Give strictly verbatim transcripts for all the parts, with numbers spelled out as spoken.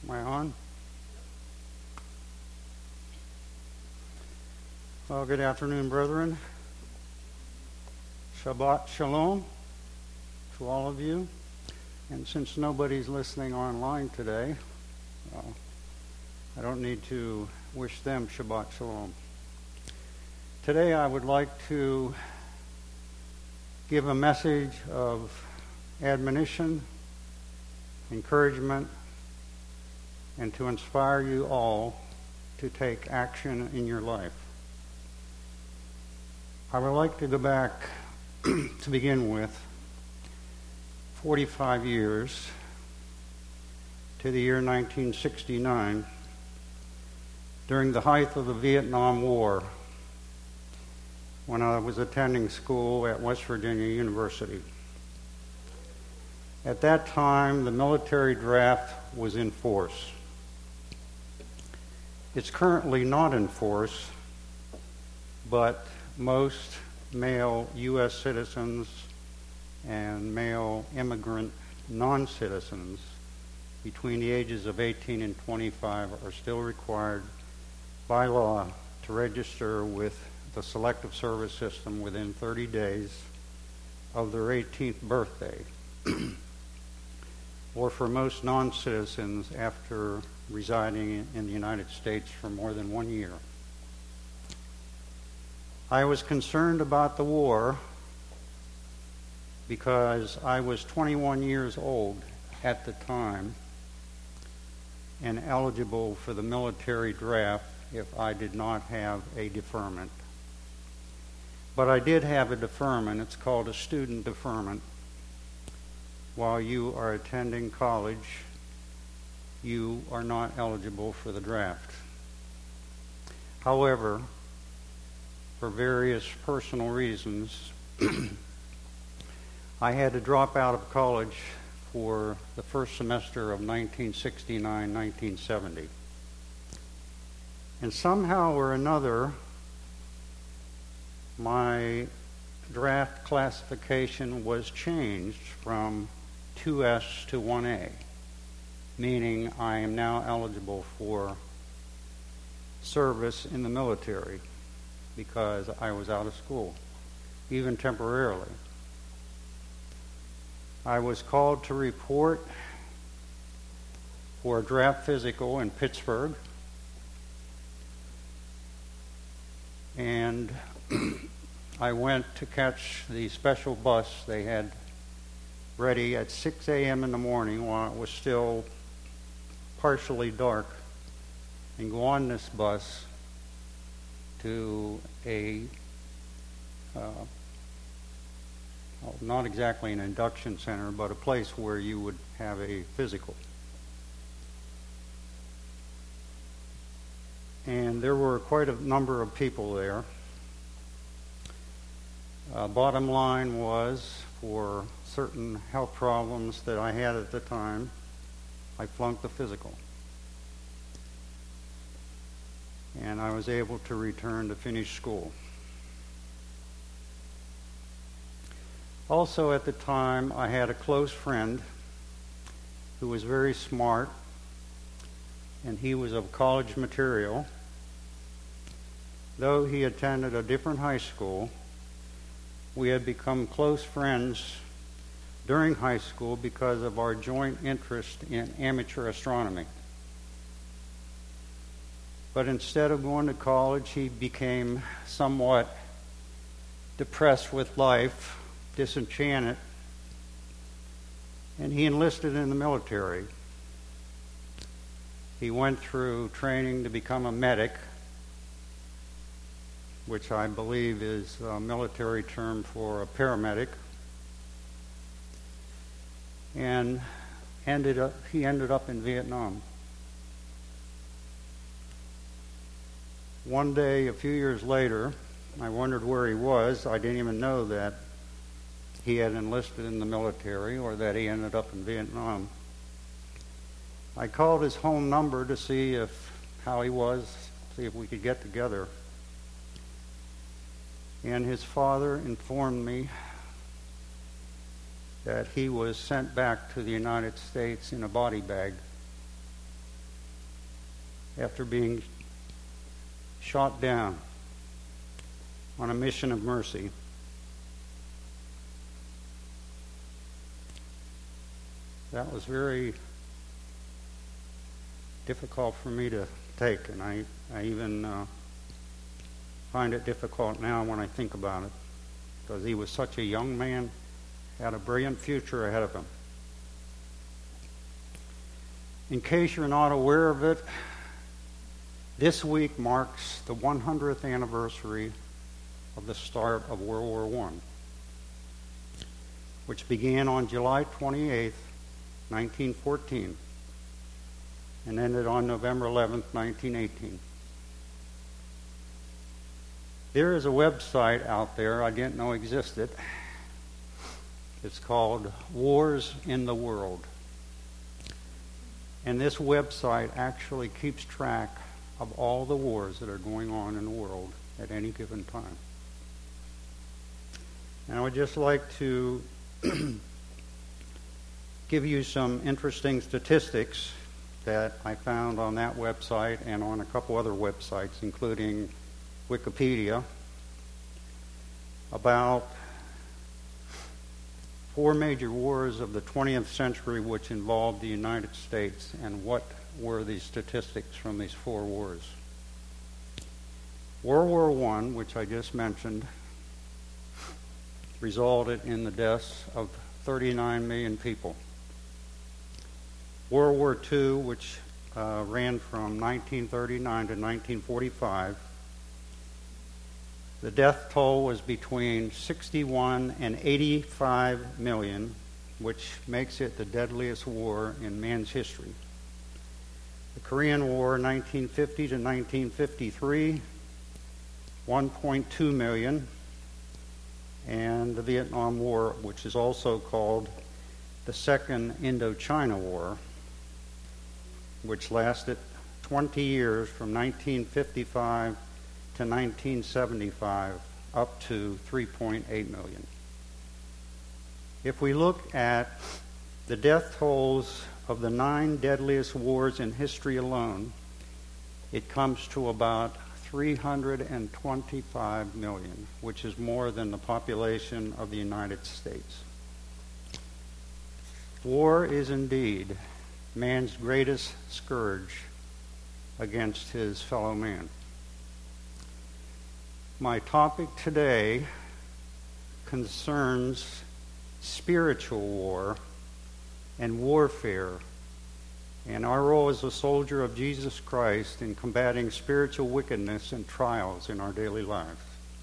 Am I on? Well, good afternoon, brethren. Shabbat Shalom to all of you. And since nobody's listening online today, well, I don't need to wish them Shabbat Shalom. Today I would like to give a message of admonition, encouragement, and to inspire you all to take action in your life. I would like to go back to begin with forty-five years to the year nineteen sixty-nine, during the height of the Vietnam War, when I was attending school at West Virginia University. At that time, the military draft was in force. It's currently not in force, but most male U S citizens and male immigrant non-citizens between the ages of eighteen and twenty-five are still required by law to register with the Selective Service System within thirty days of their eighteenth birthday, or for most non-citizens after residing in the United States for more than one year. I was concerned about the war because I was twenty-one years old at the time and eligible for the military draft if I did not have a deferment. But I did have a deferment. It's called a student deferment. While you are attending college, you are not eligible for the draft. However, for various personal reasons, I had to drop out of college for the first semester of nineteen sixty-nine nineteen seventy. And somehow or another, my draft classification was changed from two S to one A, meaning I am now eligible for service in the military because I was out of school, even temporarily. I was called to report for a draft physical in Pittsburgh, and I went to catch the special bus they had ready at six a.m. in the morning while it was still partially dark, and go on this bus to a, uh, well, not exactly an induction center, but a place where you would have a physical. And there were quite a number of people there. Uh, bottom line was, for certain health problems that I had at the time, I flunked the physical. And I was able to return to finish school. Also at the time, I had a close friend who was very smart, and he was of college material. Though he attended a different high school, we had become close friends during high school because of our joint interest in amateur astronomy. But instead of going to college, he became somewhat depressed with life, disenchanted, and he enlisted in the military. He went through training to become a medic, which I believe is a military term for a paramedic, and ended up, he ended up in Vietnam. One day, a few years later, I wondered where he was. I didn't even know that he had enlisted in the military or that he ended up in Vietnam. I called his home number to see if how he was, see if we could get together. And his father informed me that he was sent back to the United States in a body bag after being shot down on a mission of mercy. That was very difficult for me to take, and I, I even uh, find it difficult now when I think about it, because he was such a young man, had a brilliant future ahead of him. In case you're not aware of it, this week marks the one hundredth anniversary of the start of World War One, which began on July twenty-eighth, nineteen fourteen, and ended on November eleventh, nineteen eighteen. There is a website out there I didn't know existed. It's called Wars in the World. And this website actually keeps track of all the wars that are going on in the world at any given time. And I would just like to give you some interesting statistics that I found on that website and on a couple other websites, including Wikipedia, about four major wars of the twentieth century which involved the United States, and what were the statistics from these four wars. World War One, which I just mentioned, resulted in the deaths of thirty-nine million people. World War Two, which uh, ran from nineteen thirty-nine to nineteen forty-five, the death toll was between sixty-one and eighty-five million, which makes it the deadliest war in man's history. The Korean War, nineteen fifty to nineteen fifty-three, one point two million. And the Vietnam War, which is also called the Second Indochina War, which lasted twenty years from nineteen fifty-five to nineteen seventy-five, up to three point eight million. If we look at the death tolls of the nine deadliest wars in history alone, it comes to about three hundred twenty-five million, which is more than the population of the United States. War is indeed man's greatest scourge against his fellow man. My topic today concerns spiritual war and warfare, and our role as a soldier of Jesus Christ in combating spiritual wickedness and trials in our daily lives.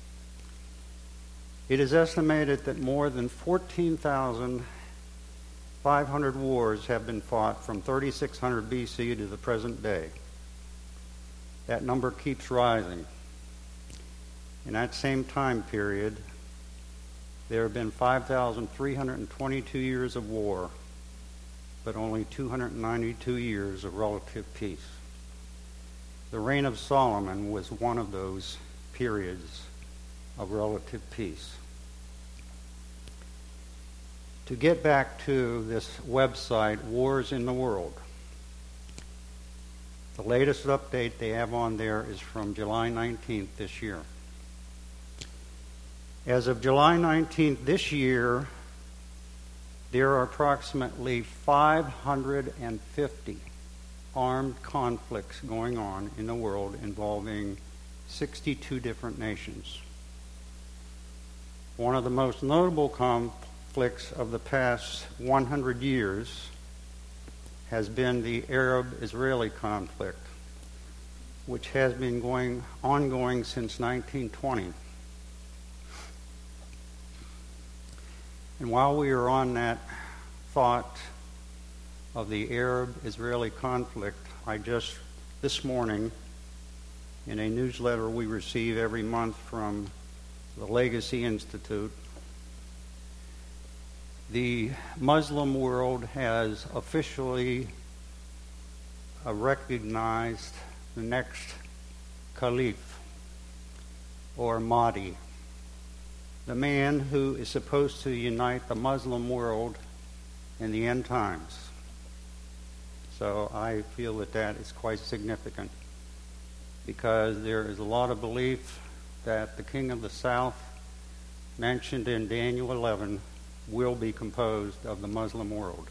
It is estimated that more than fourteen thousand five hundred wars have been fought from thirty-six hundred B C to the present day. That number keeps rising. In that same time period, there have been five thousand three hundred twenty-two years of war, but only two hundred ninety-two years of relative peace. The reign of Solomon was one of those periods of relative peace. To get back to this website, Wars in the World, the latest update they have on there is from July nineteenth this year. As of July nineteenth this year, there are approximately five hundred fifty armed conflicts going on in the world involving sixty-two different nations. One of the most notable conflicts of the past one hundred years has been the Arab-Israeli conflict, which has been going ongoing since nineteen twenty. And while we are on that thought of the Arab-Israeli conflict, I just, this morning, in a newsletter we receive every month from the Legacy Institute, the Muslim world has officially uh, recognized the next caliph, or Mahdi, the man who is supposed to unite the Muslim world in the end times. So I feel that that is quite significant, because there is a lot of belief that the king of the south, mentioned in Daniel eleven, will be composed of the Muslim world.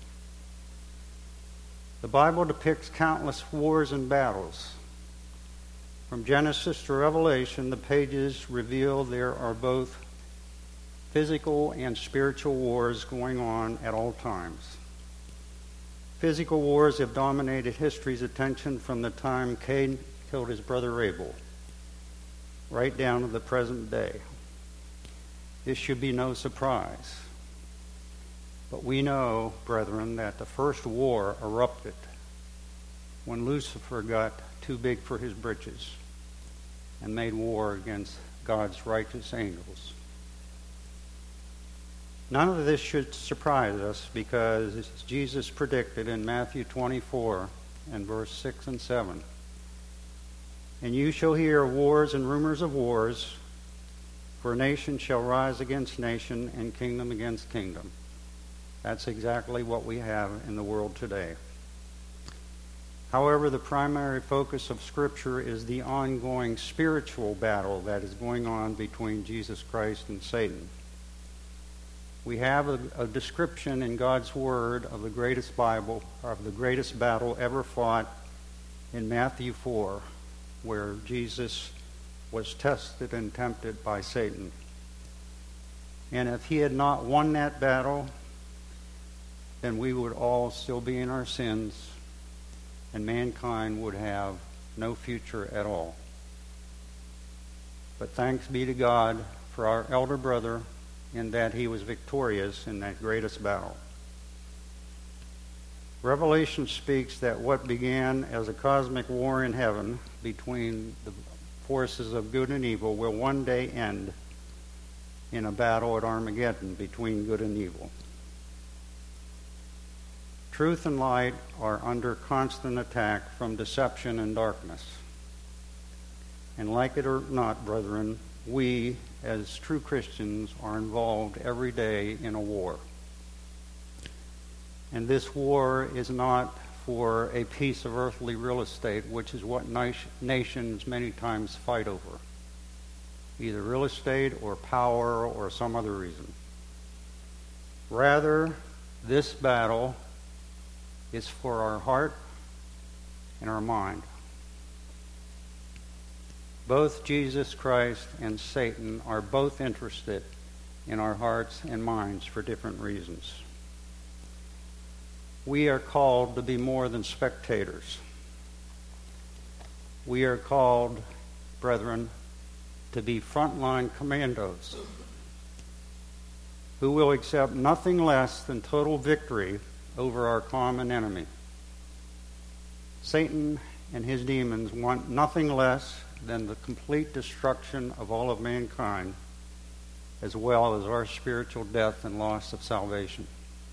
The Bible depicts countless wars and battles. From Genesis to Revelation, the pages reveal there are both physical and spiritual wars going on at all times. Physical wars have dominated history's attention from the time Cain killed his brother Abel, right down to the present day. This should be no surprise. But we know, brethren, that the first war erupted when Lucifer got too big for his britches and made war against God's righteous angels. None of this should surprise us, because as Jesus predicted in Matthew twenty-four and verse six and seven, "And you shall hear wars and rumors of wars, for nation shall rise against nation and kingdom against kingdom." That's exactly what we have in the world today. However, the primary focus of Scripture is the ongoing spiritual battle that is going on between Jesus Christ and Satan. We have a, a description in God's Word of the greatest Bible, of the greatest battle ever fought in Matthew four, where Jesus was tested and tempted by Satan. And if he had not won that battle, then we would all still be in our sins, and mankind would have no future at all. But thanks be to God for our elder brother, in that he was victorious in that greatest battle. Revelation speaks that what began as a cosmic war in heaven between the forces of good and evil will one day end in a battle at Armageddon between good and evil. Truth and light are under constant attack from deception and darkness. And like it or not, brethren, we, as true Christians, are involved every day in a war. And this war is not for a piece of earthly real estate, which is what nations many times fight over. Either real estate or power or some other reason. Rather, this battle is for our heart and our mind. Both Jesus Christ and Satan are both interested in our hearts and minds for different reasons. We are called to be more than spectators. We are called, brethren, to be frontline commandos who will accept nothing less than total victory over our common enemy. Satan and his demons want nothing less than the complete destruction of all of mankind, as well as our spiritual death and loss of salvation.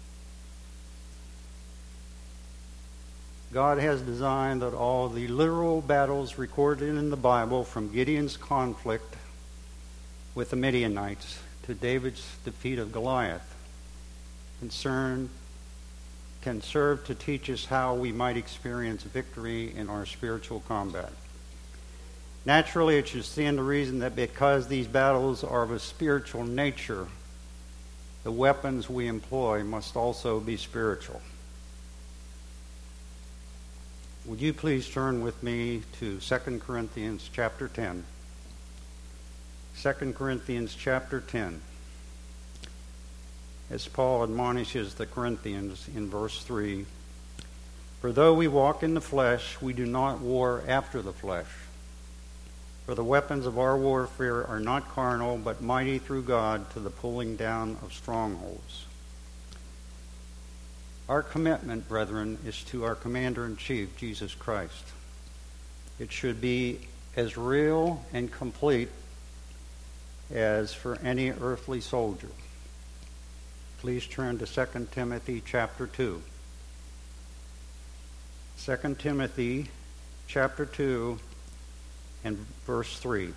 God has designed that all the literal battles recorded in the Bible, from Gideon's conflict with the Midianites to David's defeat of Goliath, concern can serve to teach us how we might experience victory in our spiritual combat. Naturally, it should stand to reason that because these battles are of a spiritual nature, the weapons we employ must also be spiritual. Would you please turn with me to Second Corinthians chapter ten. Second Corinthians chapter ten. As Paul admonishes the Corinthians in verse three, "For though we walk in the flesh, we do not war after the flesh. For the weapons of our warfare are not carnal, but mighty through God to the pulling down of strongholds." Our commitment, brethren, is to our Commander-in-Chief, Jesus Christ. It should be as real and complete as for any earthly soldier. Please turn to Second Timothy chapter two. Second Timothy chapter two and verse three.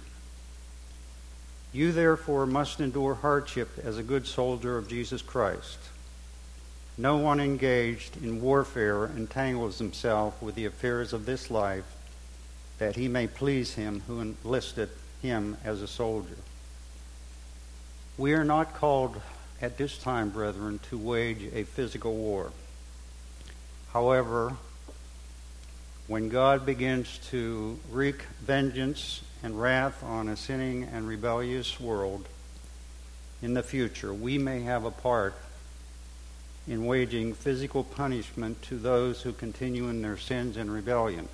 "You therefore must endure hardship as a good soldier of Jesus Christ. No one engaged in warfare entangles himself with the affairs of this life, that he may please him who enlisted him as a soldier. We are not called at this time, brethren, to wage a physical war. However, when God begins to wreak vengeance and wrath on a sinning and rebellious world in the future, we may have a part in waging physical punishment to those who continue in their sins and rebellion.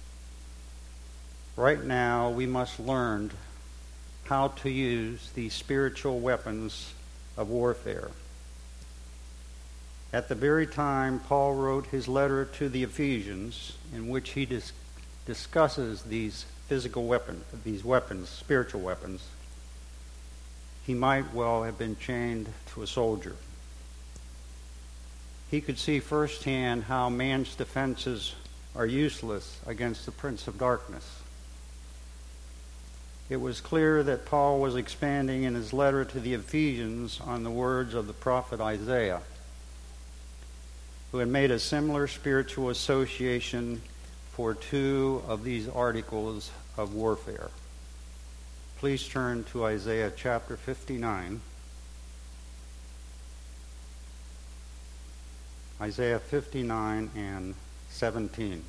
Right now, we must learn how to use these spiritual weapons of warfare. At the very time Paul wrote his letter to the Ephesians, in which he dis- discusses these physical weapons, these weapons, spiritual weapons, he might well have been chained to a soldier. He could see firsthand how man's defenses are useless against the prince of darkness. It was clear that Paul was expanding in his letter to the Ephesians on the words of the prophet Isaiah, who had made a similar spiritual association for two of these articles of warfare. Please turn to Isaiah chapter fifty-nine. Isaiah fifty-nine and seventeen.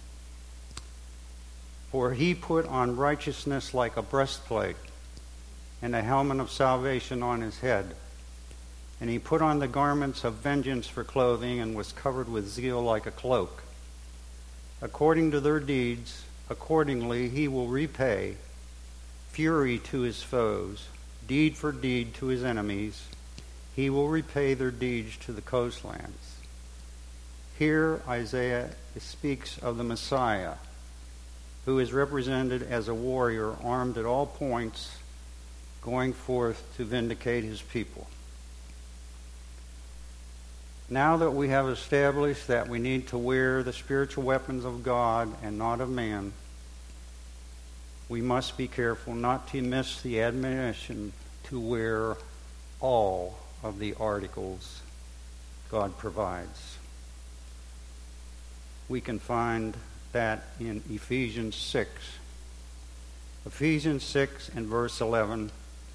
For he put on righteousness like a breastplate, and a helmet of salvation on his head. And he put on the garments of vengeance for clothing, and was covered with zeal like a cloak. According to their deeds, accordingly he will repay fury to his foes, deed for deed to his enemies. He will repay their deeds to the coastlands. Here Isaiah speaks of the Messiah, who is represented as a warrior armed at all points, going forth to vindicate his people. Now that we have established that we need to wear the spiritual weapons of God and not of man, we must be careful not to miss the admonition to wear all of the articles God provides. We can find that in Ephesians six. Ephesians six and verse eleven,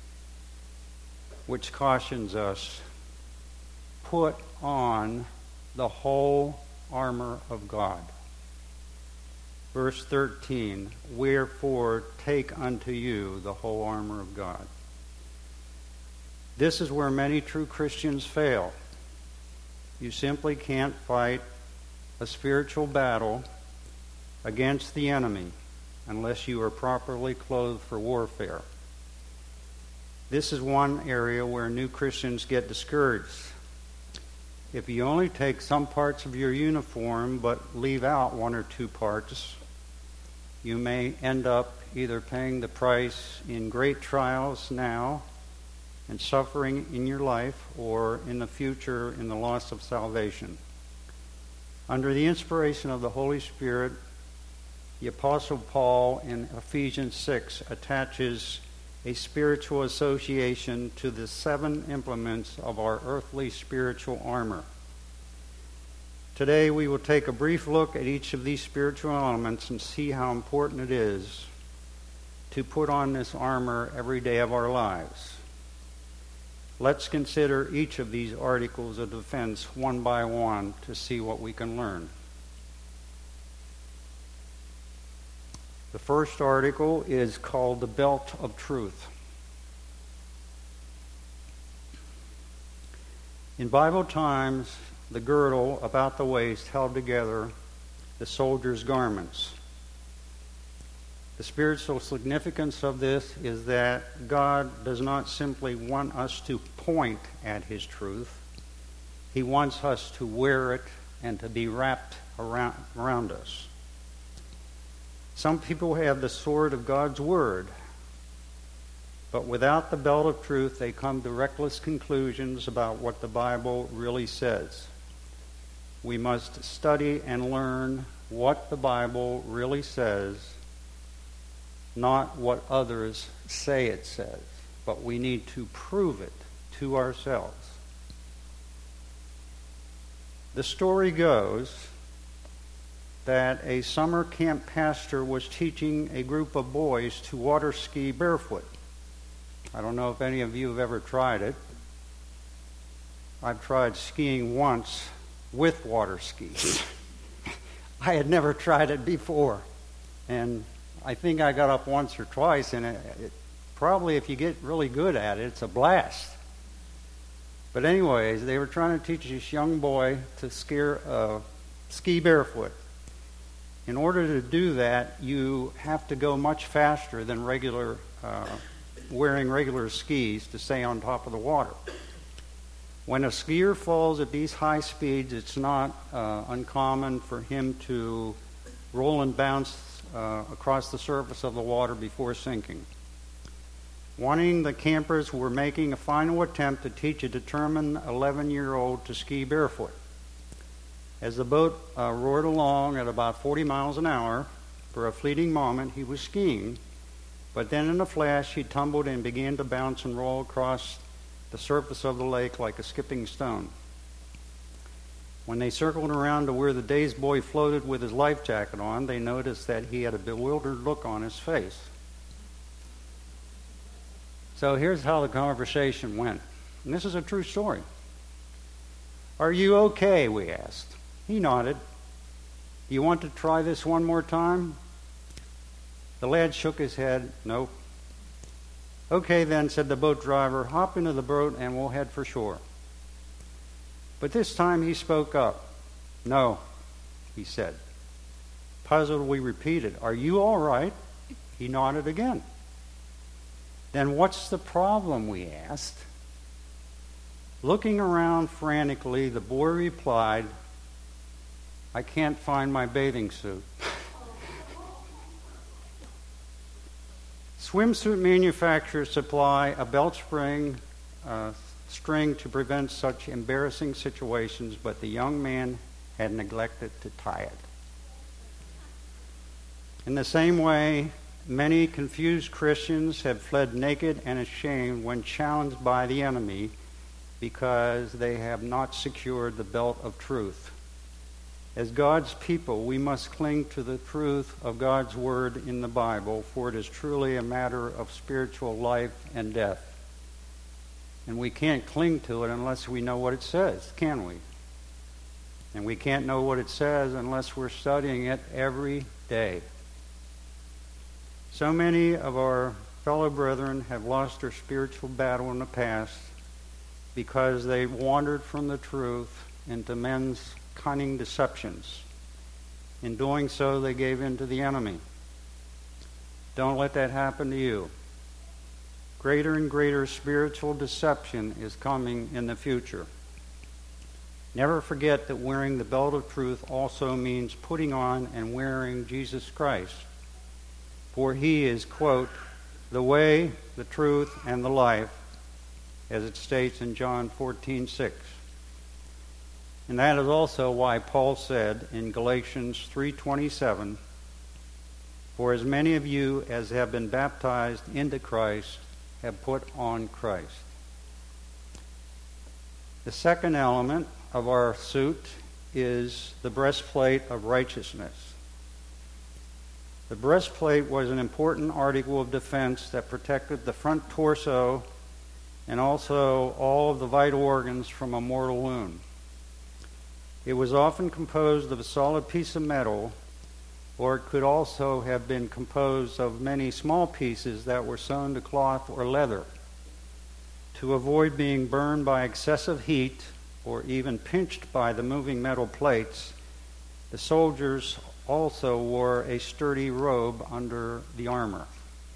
which cautions us, put on the whole armor of God. Verse thirteen, wherefore take unto you the whole armor of God. This is where many true Christians fail. You simply can't fight a spiritual battle against the enemy unless you are properly clothed for warfare. This is one area where new Christians get discouraged. If you only take some parts of your uniform but leave out one or two parts, you may end up either paying the price in great trials now and suffering in your life, or in the future in the loss of salvation. Under the inspiration of the Holy Spirit, the Apostle Paul in Ephesians six attaches a spiritual association to the seven implements of our earthly spiritual armor. Today we will take a brief look at each of these spiritual elements and see how important it is to put on this armor every day of our lives. Let's consider each of these articles of defense one by one to see what we can learn. The first article is called the belt of truth. In Bible times, the girdle about the waist held together the soldier's garments. The spiritual significance of this is that God does not simply want us to point at His truth. He wants us to wear it and to be wrapped around, around us. Some people have the sword of God's Word, but without the belt of truth, they come to reckless conclusions about what the Bible really says. We must study and learn what the Bible really says, not what others say it says, but we need to prove it to ourselves. The story goes that a summer camp pastor was teaching a group of boys to water ski barefoot. I don't know if any of you have ever tried it. I've tried skiing once with water skis. I had never tried it before. And I think I got up once or twice, and it, it, probably if you get really good at it, it's a blast. But anyways, they were trying to teach this young boy to ski, uh, ski barefoot. In order to do that, you have to go much faster than regular, uh, wearing regular skis to stay on top of the water. When a skier falls at these high speeds, it's not uh, uncommon for him to roll and bounce uh, across the surface of the water before sinking. Wanting the campers were making a final attempt to teach a determined eleven-year-old to ski barefoot. As the boat uh, roared along at about forty miles an hour, for a fleeting moment he was skiing, but then in a flash he tumbled and began to bounce and roll across the surface of the lake like a skipping stone. When they circled around to where the dazed boy floated with his life jacket on, they noticed that he had a bewildered look on his face. So here's how the conversation went. And this is a true story. "Are you okay?" we asked. He nodded. "Do you want to try this one more time?" The lad shook his head. "Nope." "Okay then," said the boat driver, "hop into the boat and we'll head for shore." But this time he spoke up. "No," he said. Puzzled, we repeated, "Are you all right?" He nodded again. "Then what's the problem?" we asked. Looking around frantically, the boy replied, "I can't find my bathing suit." Swimsuit manufacturers supply a belt spring uh, string to prevent such embarrassing situations, but the young man had neglected to tie it. In the same way, many confused Christians have fled naked and ashamed when challenged by the enemy because they have not secured the belt of truth. As God's people, we must cling to the truth of God's word in the Bible, for it is truly a matter of spiritual life and death. And we can't cling to it unless we know what it says, can we? And we can't know what it says unless we're studying it every day. So many of our fellow brethren have lost their spiritual battle in the past because they wandered from the truth into men's cunning deceptions. In doing so, they gave in to the enemy. Don't let that happen to you. Greater and greater spiritual deception is coming in the future. Never forget that wearing the belt of truth also means putting on and wearing Jesus Christ. For he is, quote, the way, the truth, and the life, as it states in John fourteen six. And that is also why Paul said in Galatians three twenty-seven, for as many of you as have been baptized into Christ have put on Christ. The second element of our suit is the breastplate of righteousness. The breastplate was an important article of defense that protected the front torso and also all of the vital organs from a mortal wound. It was often composed of a solid piece of metal, or it could also have been composed of many small pieces that were sewn to cloth or leather. To avoid being burned by excessive heat or even pinched by the moving metal plates, the soldiers also wore a sturdy robe under the armor.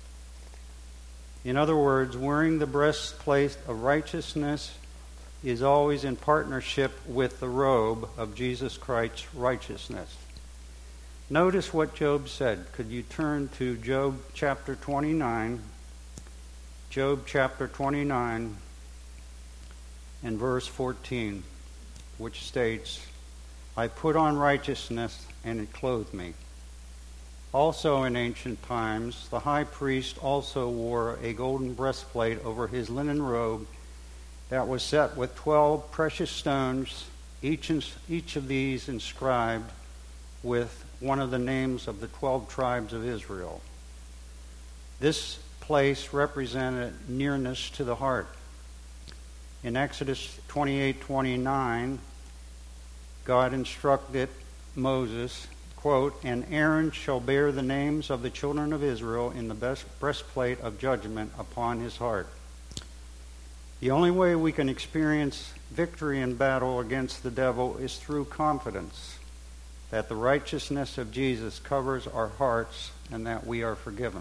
In other words, wearing the breastplate of righteousness is always in partnership with the robe of Jesus Christ's righteousness. Notice what Job said. Could you turn to Job chapter twenty-nine? Job chapter twenty-nine and verse fourteen, which states, I put on righteousness and it clothed me. Also in ancient times, the high priest also wore a golden breastplate over his linen robe that was set with twelve precious stones each, each of these inscribed with one of the names of the twelve tribes of Israel. This place represented nearness to the heart. In Exodus twenty-eight twenty-nine, God instructed Moses, quote, "And Aaron shall bear the names of the children of Israel in the best breastplate of judgment upon his heart." The only way we can experience victory in battle against the devil is through confidence that the righteousness of Jesus covers our hearts and that we are forgiven.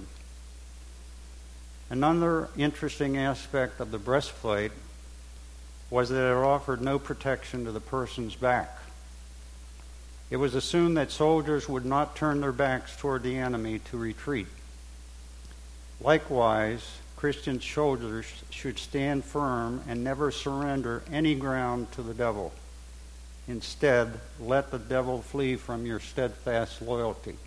Another interesting aspect of the breastplate was that it offered no protection to the person's back. It was assumed that soldiers would not turn their backs toward the enemy to retreat. Likewise, Christian soldiers should stand firm and never surrender any ground to the devil. Instead, let the devil flee from your steadfast loyalty.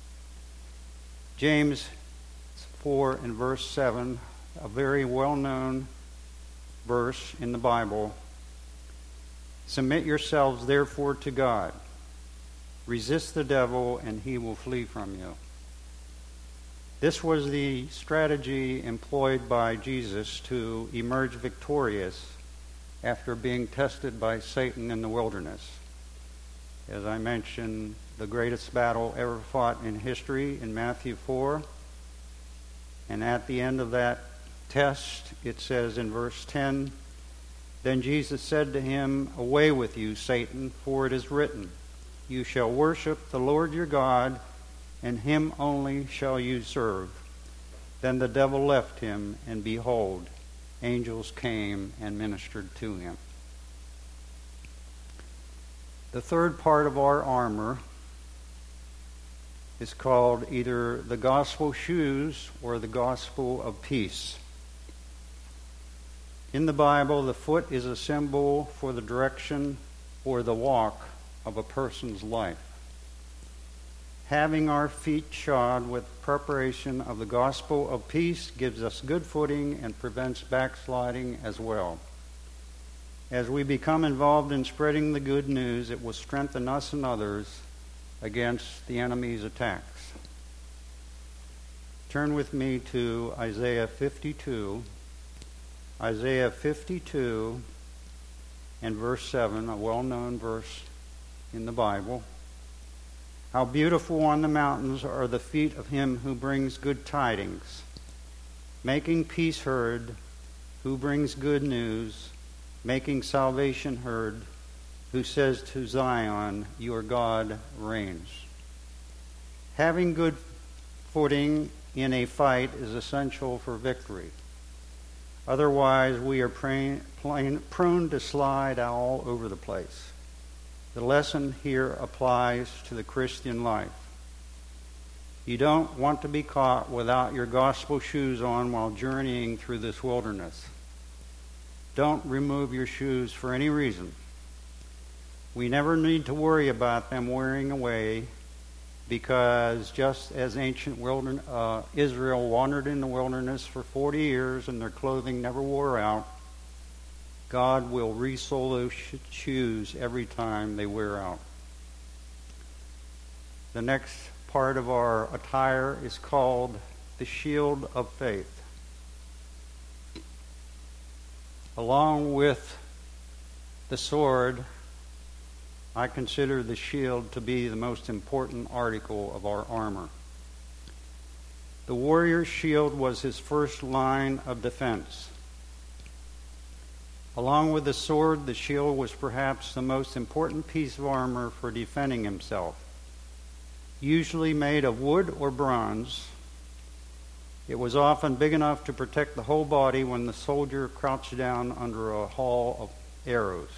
James four and verse seven, a very well-known verse in the Bible. "Submit yourselves therefore to God. Resist the devil, and he will flee from you." This was the strategy employed by Jesus to emerge victorious after being tested by Satan in the wilderness. As I mentioned, the greatest battle ever fought in history in Matthew four. And at the end of that test, it says in verse ten, "Then Jesus said to him, 'Away with you, Satan, for it is written, you shall worship the Lord your God, and him only shall you serve.' Then the devil left him, and behold, angels came and ministered to him." The third part of our armor is called either the gospel shoes or the gospel of peace. In the Bible, the foot is a symbol for the direction or the walk of a person's life. Having our feet shod with preparation of the gospel of peace gives us good footing and prevents backsliding as well. As we become involved in spreading the good news, it will strengthen us and others against the enemy's attacks. Turn with me to Isaiah fifty-two. Isaiah fifty-two and verse seven, a well-known verse in the Bible. "How beautiful on the mountains are the feet of him who brings good tidings, making peace heard, who brings good news, making salvation heard, who says to Zion, your God reigns." Having good footing in a fight is essential for victory. Otherwise, we are prone, prone to slide all over the place. The lesson here applies to the Christian life. You don't want to be caught without your gospel shoes on while journeying through this wilderness. Don't remove your shoes for any reason. We never need to worry about them wearing away, because just as ancient wilderness, uh, Israel wandered in the wilderness for forty years and their clothing never wore out, God will resole those sh- shoes every time they wear out. The next part of our attire is called the shield of faith. Along with the sword, I consider the shield to be the most important article of our armor. The warrior's shield was his first line of defense. Along with the sword, the shield was perhaps the most important piece of armor for defending himself. Usually made of wood or bronze, it was often big enough to protect the whole body when the soldier crouched down under a haul of arrows.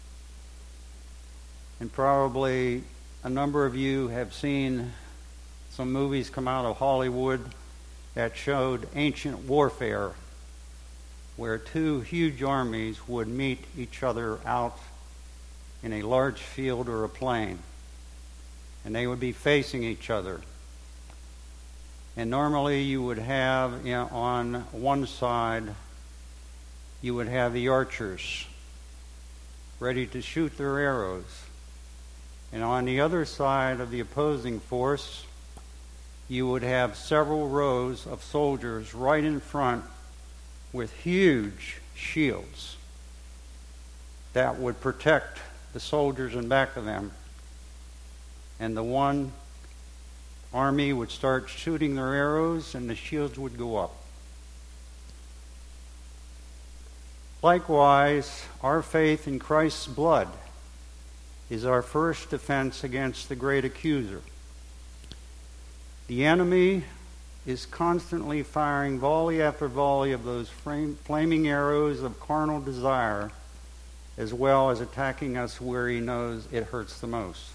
And probably a number of you have seen some movies come out of Hollywood that showed ancient warfare, where two huge armies would meet each other out in a large field or a plain, and they would be facing each other. And normally you would have, you know, on one side, you would have the archers, ready to shoot their arrows. And on the other side of the opposing force, you would have several rows of soldiers right in front with huge shields that would protect the soldiers in back of them. And the one army would start shooting their arrows and the shields would go up. Likewise, our faith in Christ's blood is our first defense against the great accuser. The enemy is constantly firing volley after volley of those flaming arrows of carnal desire, as well as attacking us where he knows it hurts the most.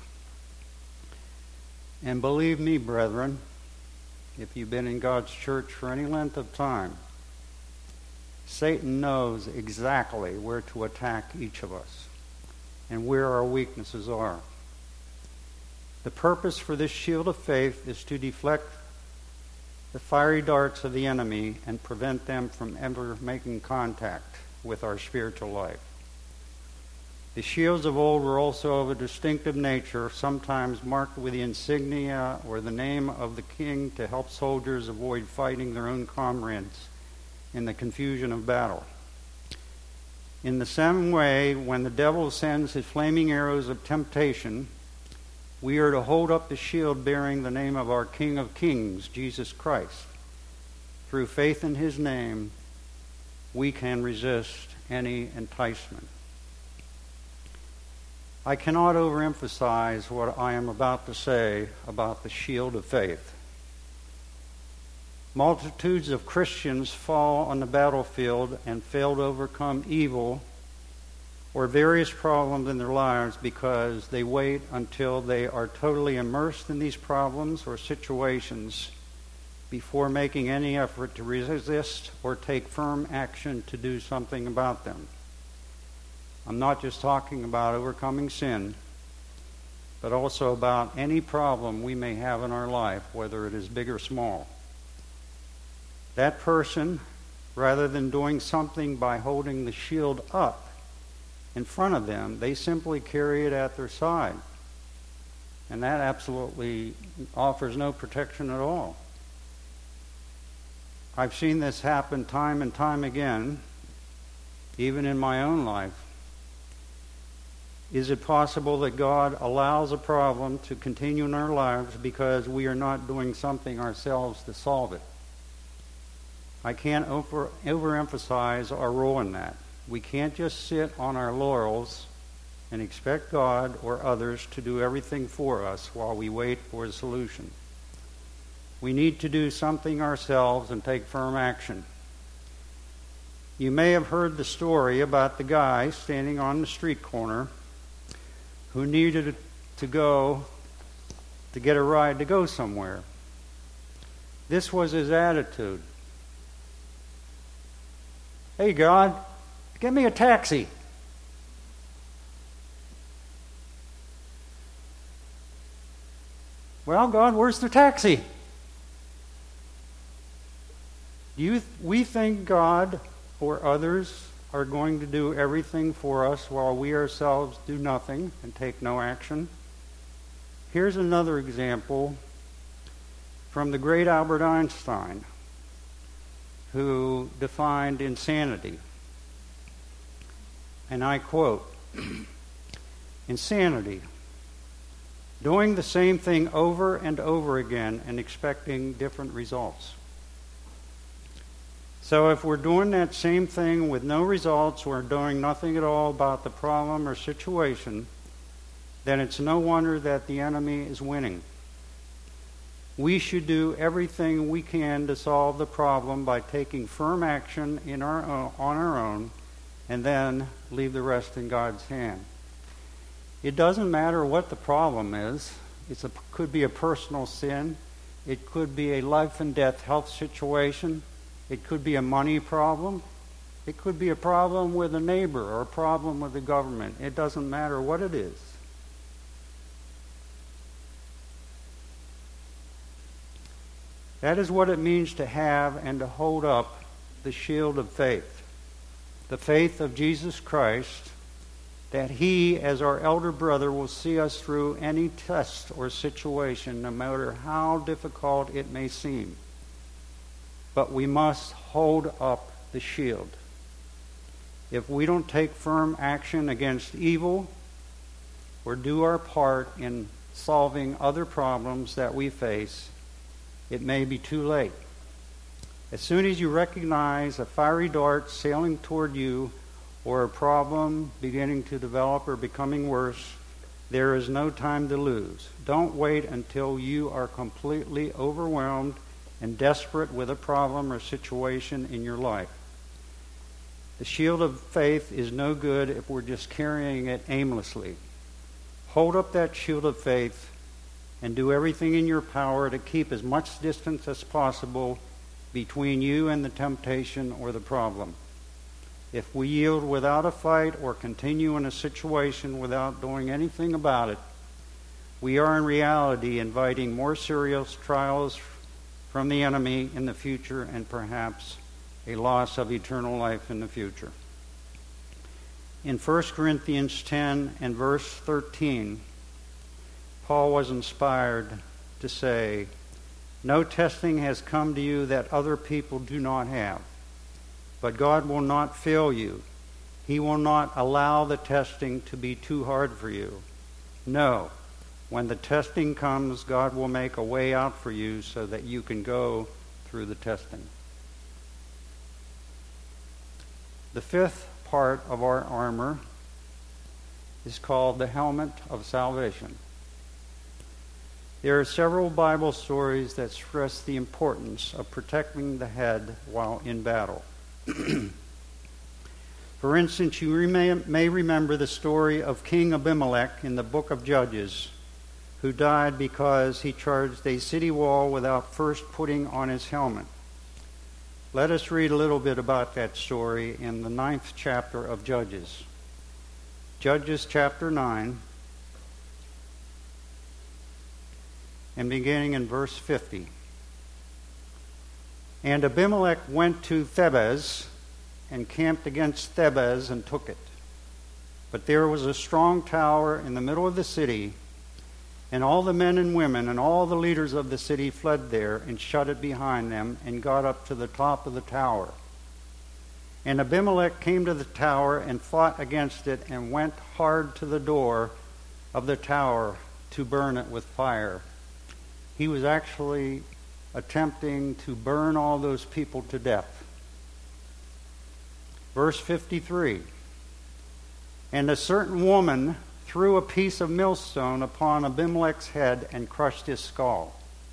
And believe me, brethren, if you've been in God's church for any length of time, Satan knows exactly where to attack each of us and where our weaknesses are. The purpose for this shield of faith is to deflect the fiery darts of the enemy and prevent them from ever making contact with our spiritual life. The shields of old were also of a distinctive nature, sometimes marked with the insignia or the name of the king to help soldiers avoid fighting their own comrades in the confusion of battle. In the same way, when the devil sends his flaming arrows of temptation, we are to hold up the shield bearing the name of our King of Kings, Jesus Christ. Through faith in his name, we can resist any enticement. I cannot overemphasize what I am about to say about the shield of faith. Multitudes of Christians fall on the battlefield and fail to overcome evil or various problems in their lives because they wait until they are totally immersed in these problems or situations before making any effort to resist or take firm action to do something about them. I'm not just talking about overcoming sin, but also about any problem we may have in our life, whether it is big or small. That person, rather than doing something by holding the shield up in front of them, they simply carry it at their side. And that absolutely offers no protection at all. I've seen this happen time and time again, even in my own life. Is it possible that God allows a problem to continue in our lives because we are not doing something ourselves to solve it? I can't over, overemphasize our role in that. We can't just sit on our laurels and expect God or others to do everything for us while we wait for a solution. We need to do something ourselves and take firm action. You may have heard the story about the guy standing on the street corner who needed to go to get a ride to go somewhere. This was his attitude. Hey, God, get me a taxi. Well, God, where's the taxi? Do you, we think God or others are going to do everything for us while we ourselves do nothing and take no action? Here's another example from the great Albert Einstein, who defined insanity. And I quote, "Insanity, doing the same thing over and over again and expecting different results." So if we're doing that same thing with no results, we're doing nothing at all about the problem or situation, then it's no wonder that the enemy is winning. We should do everything we can to solve the problem by taking firm action in our own, on our own, and then leave the rest in God's hand. It doesn't matter what the problem is. It could be a personal sin. It could be a life and death health situation. It could be a money problem. It could be a problem with a neighbor or a problem with the government. It doesn't matter what it is. That is what it means to have and to hold up the shield of faith. The faith of Jesus Christ that he, as our elder brother, will see us through any test or situation, no matter how difficult it may seem. But we must hold up the shield. If we don't take firm action against evil or do our part in solving other problems that we face, it may be too late. As soon as you recognize a fiery dart sailing toward you or a problem beginning to develop or becoming worse, there is no time to lose. Don't wait until you are completely overwhelmed and desperate with a problem or situation in your life. The shield of faith is no good if we're just carrying it aimlessly. Hold up that shield of faith and do everything in your power to keep as much distance as possible between you and the temptation or the problem. If we yield without a fight or continue in a situation without doing anything about it, we are in reality inviting more serious trials from the enemy in the future and perhaps a loss of eternal life in the future. In First Corinthians ten and verse thirteen, Paul was inspired to say, "No testing has come to you that other people do not have. But God will not fail you. He will not allow the testing to be too hard for you. No, when the testing comes, God will make a way out for you so that you can go through the testing." The fifth part of our armor is called the helmet of salvation. There are several Bible stories that stress the importance of protecting the head while in battle. For instance, you may remember the story of King Abimelech in the book of Judges, who died because he charged a city wall without first putting on his helmet. Let us read a little bit about that story in the ninth chapter of Judges. Judges chapter nine, and beginning in verse fifty. And Abimelech went to Thebez and camped against Thebez and took it. But there was a strong tower in the middle of the city, and all the men and women and all the leaders of the city fled there and shut it behind them and got up to the top of the tower. And Abimelech came to the tower and fought against it and went hard to the door of the tower to burn it with fire. He was actually attempting to burn all those people to death. Verse fifty-three. And a certain woman threw a piece of millstone upon Abimelech's head and crushed his skull.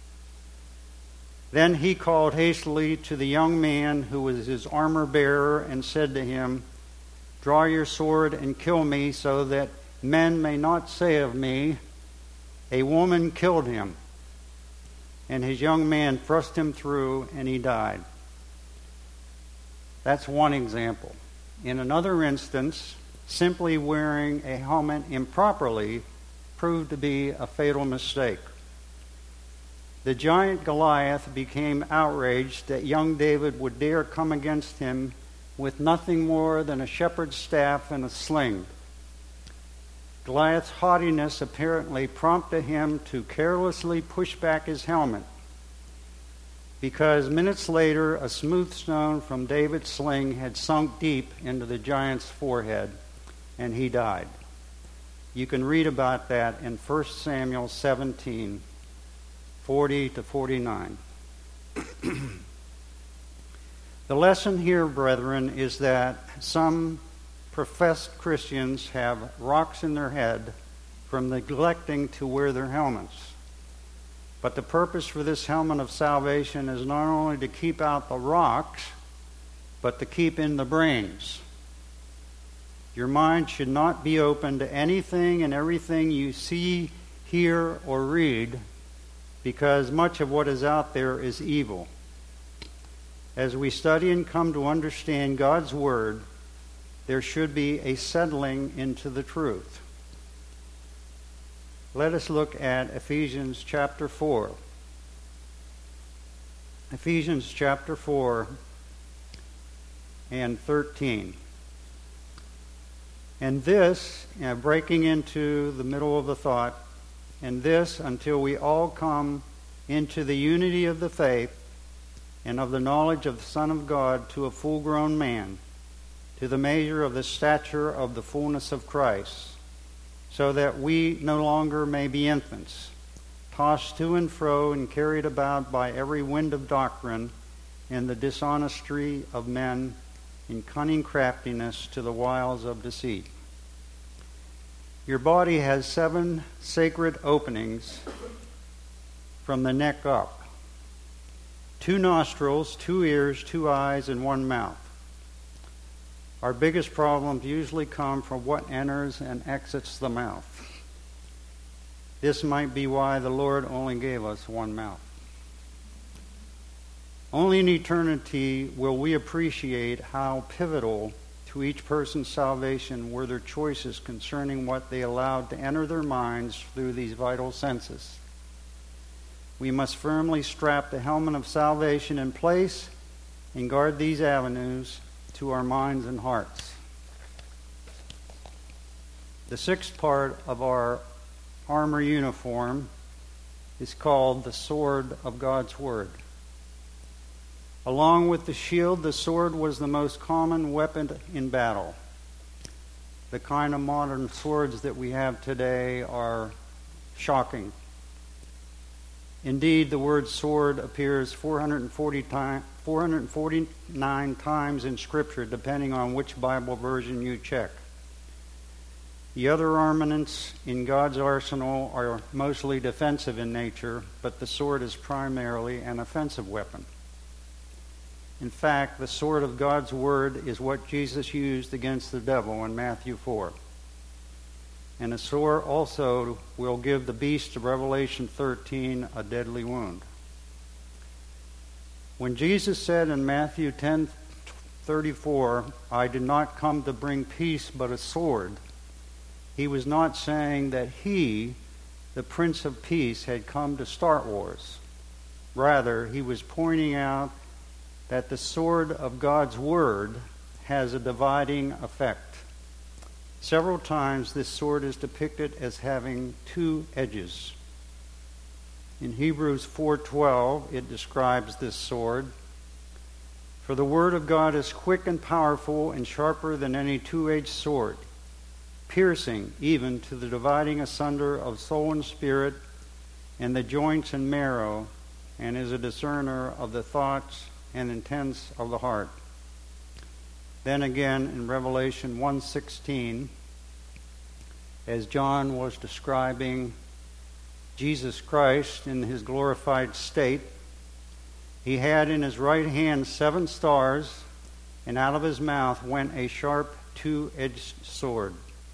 Then he called hastily to the young man who was his armor bearer and said to him, "Draw your sword and kill me, so that men may not say of me, 'A woman killed him.' And his young man thrust him through, and he died." That's one example. In another instance, simply wearing a helmet improperly proved to be a fatal mistake. The giant Goliath became outraged that young David would dare come against him with nothing more than a shepherd's staff and a sling. Goliath's haughtiness apparently prompted him to carelessly push back his helmet, because minutes later a smooth stone from David's sling had sunk deep into the giant's forehead, and he died. You can read about that in First Samuel seventeen, forty to forty-nine. The lesson here, brethren, is that some professed Christians have rocks in their head from neglecting to wear their helmets. But the purpose for this helmet of salvation is not only to keep out the rocks, but to keep in the brains. Your mind should not be open to anything and everything you see, hear, or read, because much of what is out there is evil. As we study and come to understand God's Word, there should be a settling into the truth. Let us look at Ephesians chapter four. Ephesians chapter four and thirteen. And this, you know, breaking into the middle of the thought, and this until we all come into the unity of the faith and of the knowledge of the Son of God, to a full-grown man, to the measure of the stature of the fullness of Christ, so that we no longer may be infants, tossed to and fro and carried about by every wind of doctrine and the dishonesty of men, in cunning craftiness to the wiles of deceit. Your body has seven sacred openings from the neck up: two nostrils, two ears, two eyes, and one mouth. Our biggest problems usually come from what enters and exits the mouth. This might be why the Lord only gave us one mouth. Only in eternity will we appreciate how pivotal to each person's salvation were their choices concerning what they allowed to enter their minds through these vital senses. We must firmly strap the helmet of salvation in place and guard these avenues to our minds and hearts. The sixth part of our armor uniform is called the sword of God's Word. Along with the shield, the sword was the most common weapon in battle. The kind of modern swords that we have today are shocking. Indeed, the word sword appears four hundred forty time, four hundred forty-nine times in Scripture, depending on which Bible version you check. The other armaments in God's arsenal are mostly defensive in nature, but the sword is primarily an offensive weapon. In fact, the sword of God's Word is what Jesus used against the devil in Matthew four. And the sword also will give the beast of Revelation thirteen a deadly wound. When Jesus said in Matthew ten thirty-four, "I did not come to bring peace but a sword," he was not saying that he, the Prince of Peace, had come to start wars. Rather, he was pointing out that the sword of God's Word has a dividing effect. Several times this sword is depicted as having two edges. In Hebrews four twelve, it describes this sword. "For the word of God is quick and powerful and sharper than any two-edged sword, piercing even to the dividing asunder of soul and spirit and the joints and marrow, and is a discerner of the thoughts and intents of the heart." Then again in Revelation one sixteen, as John was describing Jesus Christ in his glorified state, he had in his right hand seven stars, and out of his mouth went a sharp two-edged sword.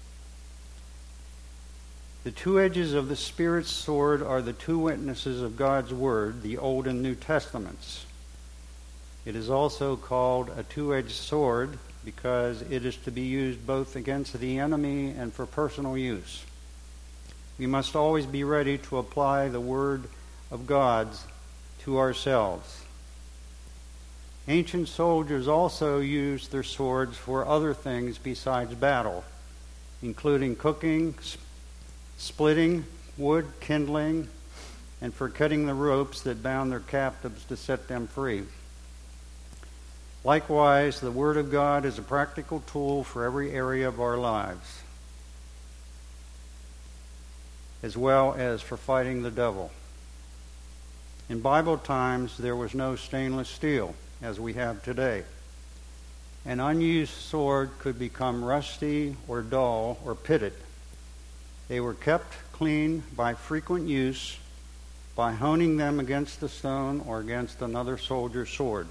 The two edges of the Spirit's sword are the two witnesses of God's Word, the Old and New Testaments. It is also called a two-edged sword because it is to be used both against the enemy and for personal use. We must always be ready to apply the Word of God to ourselves. Ancient soldiers also used their swords for other things besides battle, including cooking, splitting wood, kindling, and for cutting the ropes that bound their captives to set them free. Likewise, the Word of God is a practical tool for every area of our lives, as well as for fighting the devil. In Bible times, there was no stainless steel, as we have today. An unused sword could become rusty or dull or pitted. They were kept clean by frequent use, by honing them against the stone or against another soldier's sword.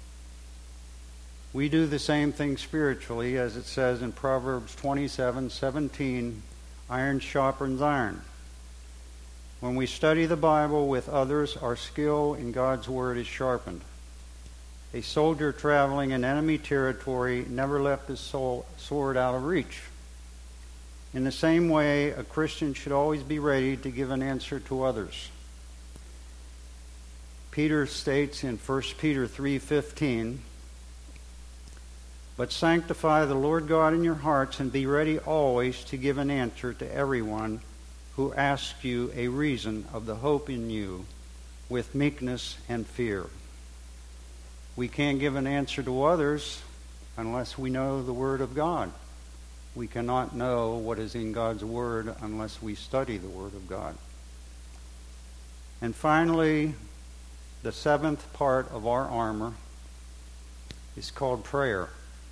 We do the same thing spiritually, as it says in Proverbs twenty-seven seventeen, "Iron sharpens iron." When we study the Bible with others, our skill in God's Word is sharpened. A soldier traveling in enemy territory never left his sword out of reach. In the same way, a Christian should always be ready to give an answer to others. Peter states in First Peter three fifteen, But sanctify the Lord God in your hearts, and be ready always to give an answer to everyone who asks you a reason of the hope in you with meekness and fear. We can't give an answer to others unless we know the Word of God. We cannot know what is in God's Word unless we study the Word of God. And finally, the seventh part of our armor is called prayer.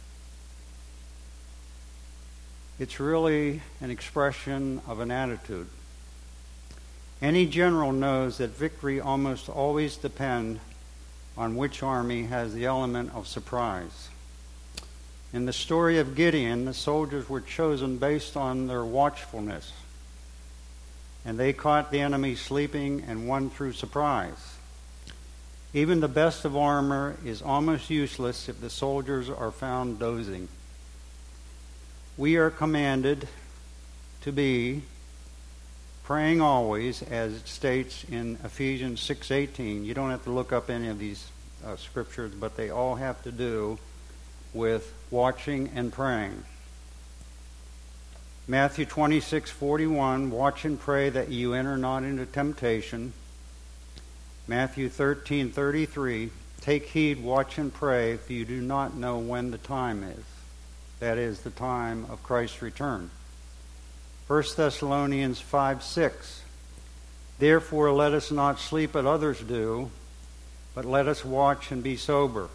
It's really an expression of an attitude. Any general knows that victory almost always depends on which army has the element of surprise. In the story of Gideon, the soldiers were chosen based on their watchfulness, and they caught the enemy sleeping and won through surprise. Even the best of armor is almost useless if the soldiers are found dozing. We are commanded to be praying always, as it states in Ephesians six eighteen. You don't have to look up any of these uh, scriptures, but they all have to do with watching and praying. Matthew twenty-six forty-one, watch and pray that you enter not into temptation. Matthew thirteen thirty-three, take heed, watch and pray, for you do not know when the time is. That is, the time of Christ's return. First Thessalonians five six, therefore let us not sleep as others do, but let us watch and be sober.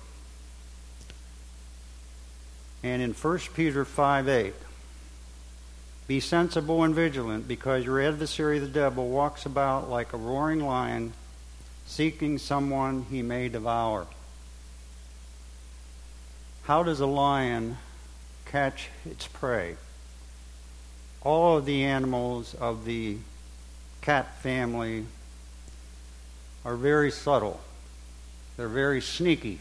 And in First Peter five eight, be sensible and vigilant, because your adversary the devil walks about like a roaring lion, seeking someone he may devour. How does a lion catch its prey? All of the animals of the cat family are very subtle. They're very sneaky.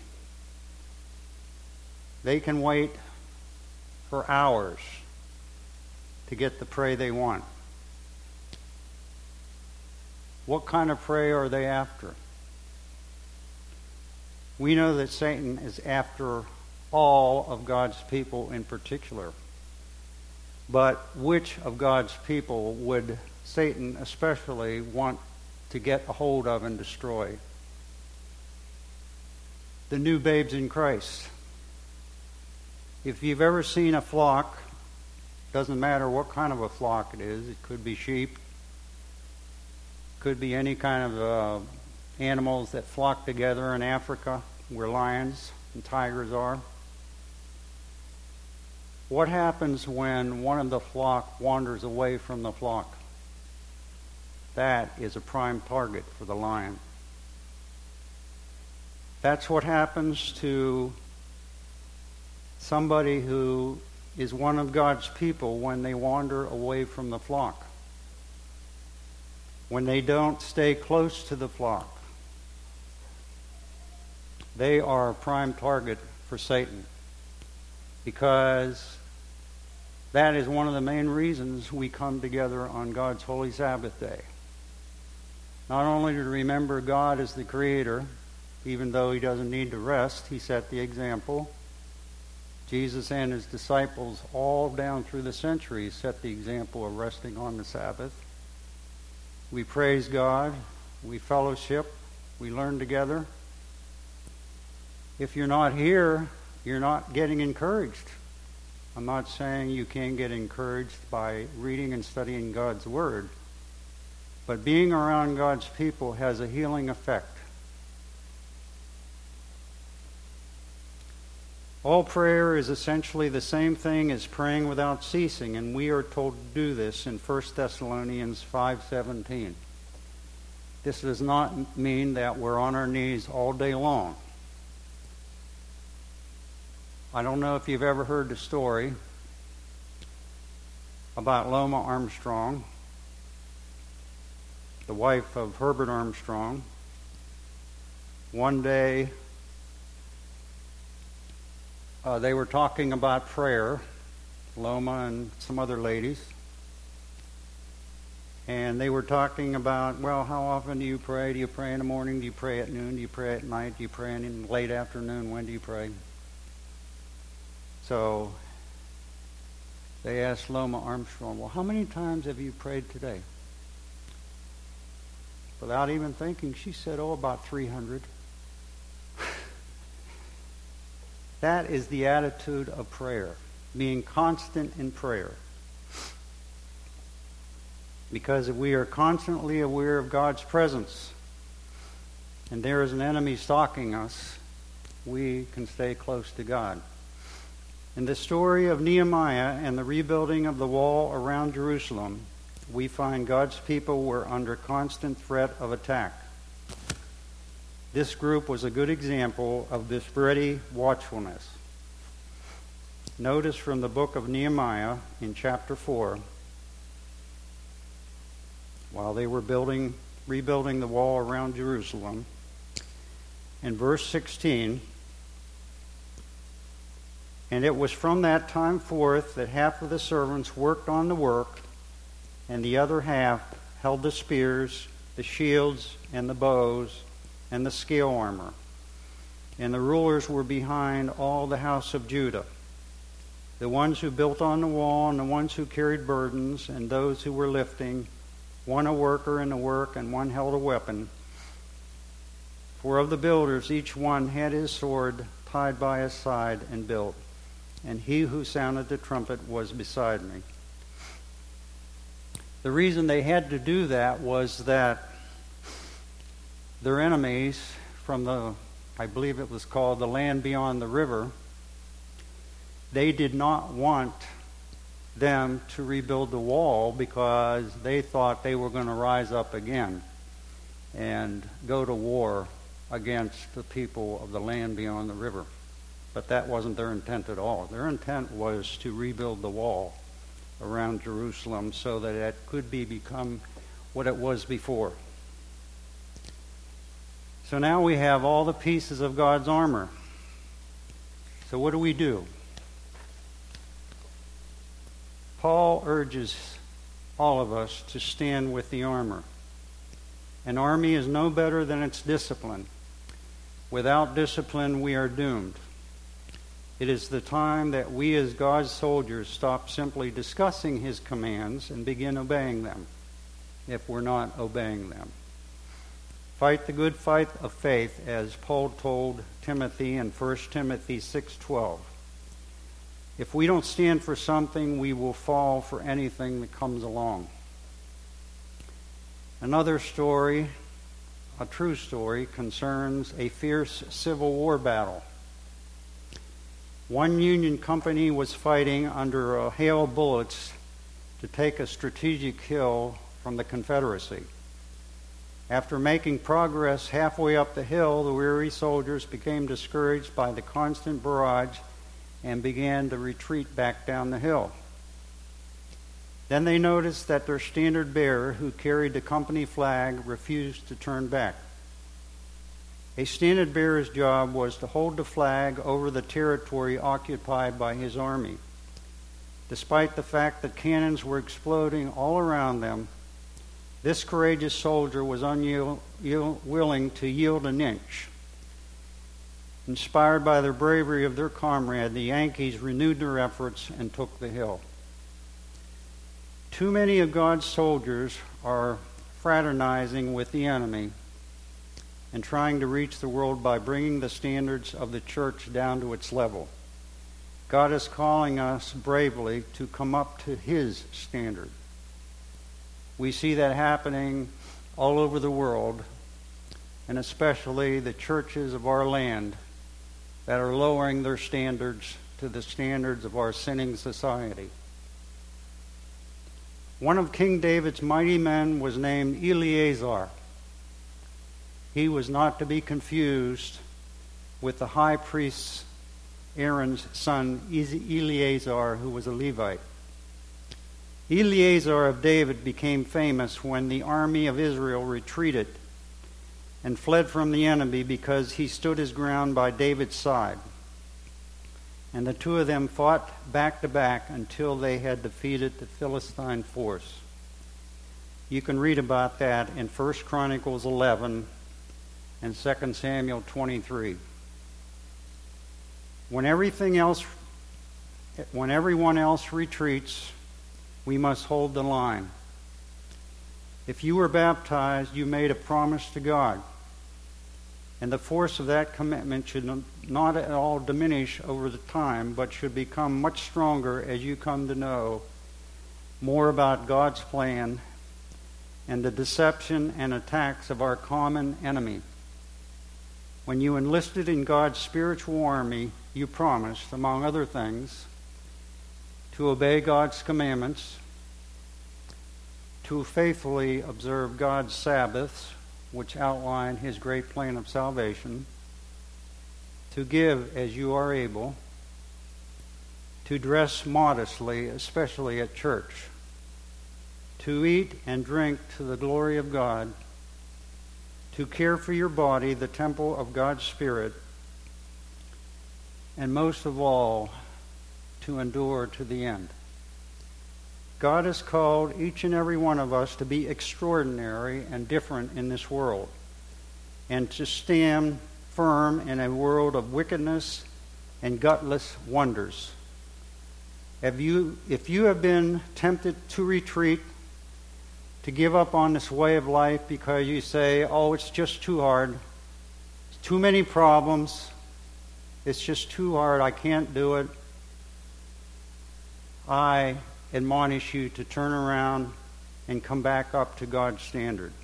They can wait for hours to get the prey they want. What kind of prey are they after? We know that Satan is after all of God's people in particular. But which of God's people would Satan especially want to get a hold of and destroy? The new babes in Christ. If you've ever seen a flock, doesn't matter what kind of a flock it is, it could be sheep, could be any kind of uh, animals that flock together in Africa where lions and tigers are. What happens when one of the flock wanders away from the flock? That is a prime target for the lion. That's what happens to somebody who is one of God's people when they wander away from the flock. When they don't stay close to the flock. They are a prime target for Satan. Because that is one of the main reasons we come together on God's holy Sabbath day. Not only to remember God as the Creator, even though He doesn't need to rest, He set the example. Jesus and His disciples all down through the centuries set the example of resting on the Sabbath. We praise God, we fellowship, we learn together. If you're not here, you're not getting encouraged. I'm not saying you can't get encouraged by reading and studying God's Word, but being around God's people has a healing effect. All prayer is essentially the same thing as praying without ceasing, and we are told to do this in First Thessalonians five seventeen. This does not mean that we're on our knees all day long. I don't know if you've ever heard the story about Loma Armstrong, the wife of Herbert Armstrong. One day, uh, they were talking about prayer, Loma and some other ladies. And they were talking about, well, how often do you pray? Do you pray in the morning? Do you pray at noon? Do you pray at night? Do you pray in the late afternoon? When do you pray? So they asked Loma Armstrong, well, how many times have you prayed today? Without even thinking, she said, oh, about three hundred. That is the attitude of prayer, being constant in prayer. Because if we are constantly aware of God's presence and there is an enemy stalking us, we can stay close to God. In the story of Nehemiah and the rebuilding of the wall around Jerusalem, we find God's people were under constant threat of attack. This group was a good example of this ready watchfulness. Notice from the book of Nehemiah in chapter four, while they were building, rebuilding the wall around Jerusalem, in verse sixteen, and it was from that time forth that half of the servants worked on the work, and the other half held the spears, the shields, and the bows, and the scale armor. And the rulers were behind all the house of Judah, the ones who built on the wall, and the ones who carried burdens, and those who were lifting, one a worker in the work, and one held a weapon. For of the builders each one had his sword tied by his side and built, and he who sounded the trumpet was beside me. The reason they had to do that was that their enemies from the, I believe it was called the land beyond the river, they did not want them to rebuild the wall because they thought they were going to rise up again and go to war against the people of the land beyond the river. But that wasn't their intent at all. Their intent was to rebuild the wall around Jerusalem so that it could be become what it was before. So now we have all the pieces of God's armor. So what do we do? Paul urges all of us to stand with the armor. An army is no better than its discipline. Without discipline, we are doomed. It is the time that we as God's soldiers stop simply discussing His commands and begin obeying them, if we're not obeying them. Fight the good fight of faith, as Paul told Timothy in First Timothy six twelve. If we don't stand for something, we will fall for anything that comes along. Another story, a true story, concerns a fierce Civil War battle. One Union company was fighting under a hail of bullets to take a strategic hill from the Confederacy. After making progress halfway up the hill, the weary soldiers became discouraged by the constant barrage and began to retreat back down the hill. Then they noticed that their standard bearer, who carried the company flag, refused to turn back. A standard bearer's job was to hold the flag over the territory occupied by his army. Despite the fact that cannons were exploding all around them, this courageous soldier was unwilling to yield an inch. Inspired by the bravery of their comrade, the Yankees renewed their efforts and took the hill. Too many of God's soldiers are fraternizing with the enemy and trying to reach the world by bringing the standards of the church down to its level. God is calling us bravely to come up to His standard. We see that happening all over the world, and especially the churches of our land that are lowering their standards to the standards of our sinning society. One of King David's mighty men was named Eleazar. He was not to be confused with the high priest Aaron's son Eleazar, who was a Levite. Eleazar of David became famous when the army of Israel retreated and fled from the enemy because he stood his ground by David's side. And the two of them fought back to back until they had defeated the Philistine force. You can read about that in First Chronicles eleven and Second Samuel twenty-three. When everything else when everyone else retreats, we must hold the line. If you were baptized, you made a promise to God. And the force of that commitment should not at all diminish over the time, but should become much stronger as you come to know more about God's plan and the deception and attacks of our common enemy. When you enlisted in God's spiritual army, you promised, among other things, to obey God's commandments, to faithfully observe God's Sabbaths, which outline His great plan of salvation, to give as you are able, to dress modestly, especially at church, to eat and drink to the glory of God, to care for your body, the temple of God's Spirit, and most of all, to endure to the end. God has called each and every one of us to be extraordinary and different in this world, and to stand firm in a world of wickedness and gutless wonders. Have you, if you have been tempted to retreat, to give up on this way of life because you say, oh, it's just too hard, it's too many problems, it's just too hard, I can't do it, I admonish you to turn around and come back up to God's standard.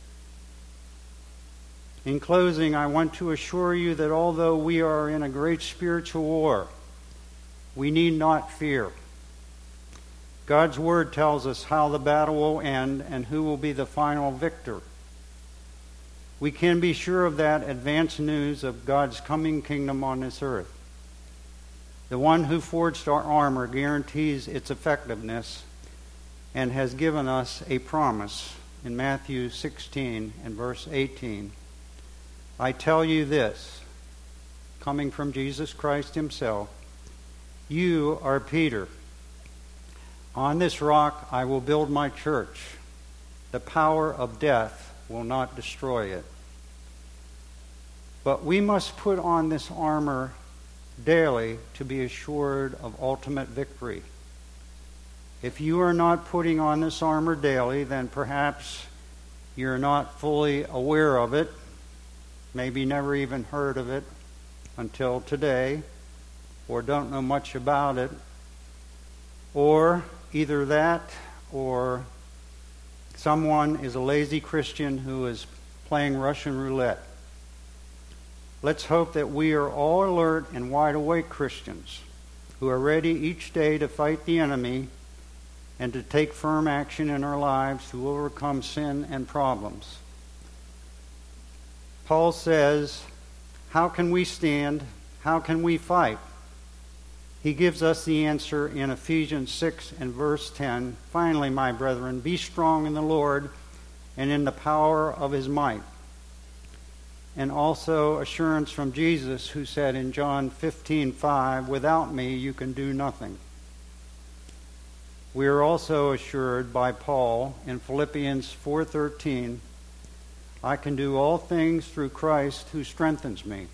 In closing, I want to assure you that although we are in a great spiritual war, we need not fear. God's Word tells us how the battle will end and who will be the final victor. We can be sure of that advance news of God's coming kingdom on this earth. The one who forged our armor guarantees its effectiveness and has given us a promise in Matthew sixteen and verse eighteen. I tell you this, coming from Jesus Christ Himself, you are Peter. On this rock I will build my church. The power of death will not destroy it. But we must put on this armor daily to be assured of ultimate victory. If you are not putting on this armor daily, then perhaps you're not fully aware of it, maybe never even heard of it until today, or don't know much about it, or either that or someone is a lazy Christian who is playing Russian roulette. Let's hope that we are all alert and wide awake Christians who are ready each day to fight the enemy and to take firm action in our lives to overcome sin and problems. Paul says, how can we stand? How can we fight? He gives us the answer in Ephesians six and verse ten. Finally, my brethren, be strong in the Lord and in the power of His might. And also assurance from Jesus, who said in John fifteen five, without me you can do nothing. We are also assured by Paul in Philippians four thirteen, I can do all things through Christ who strengthens me.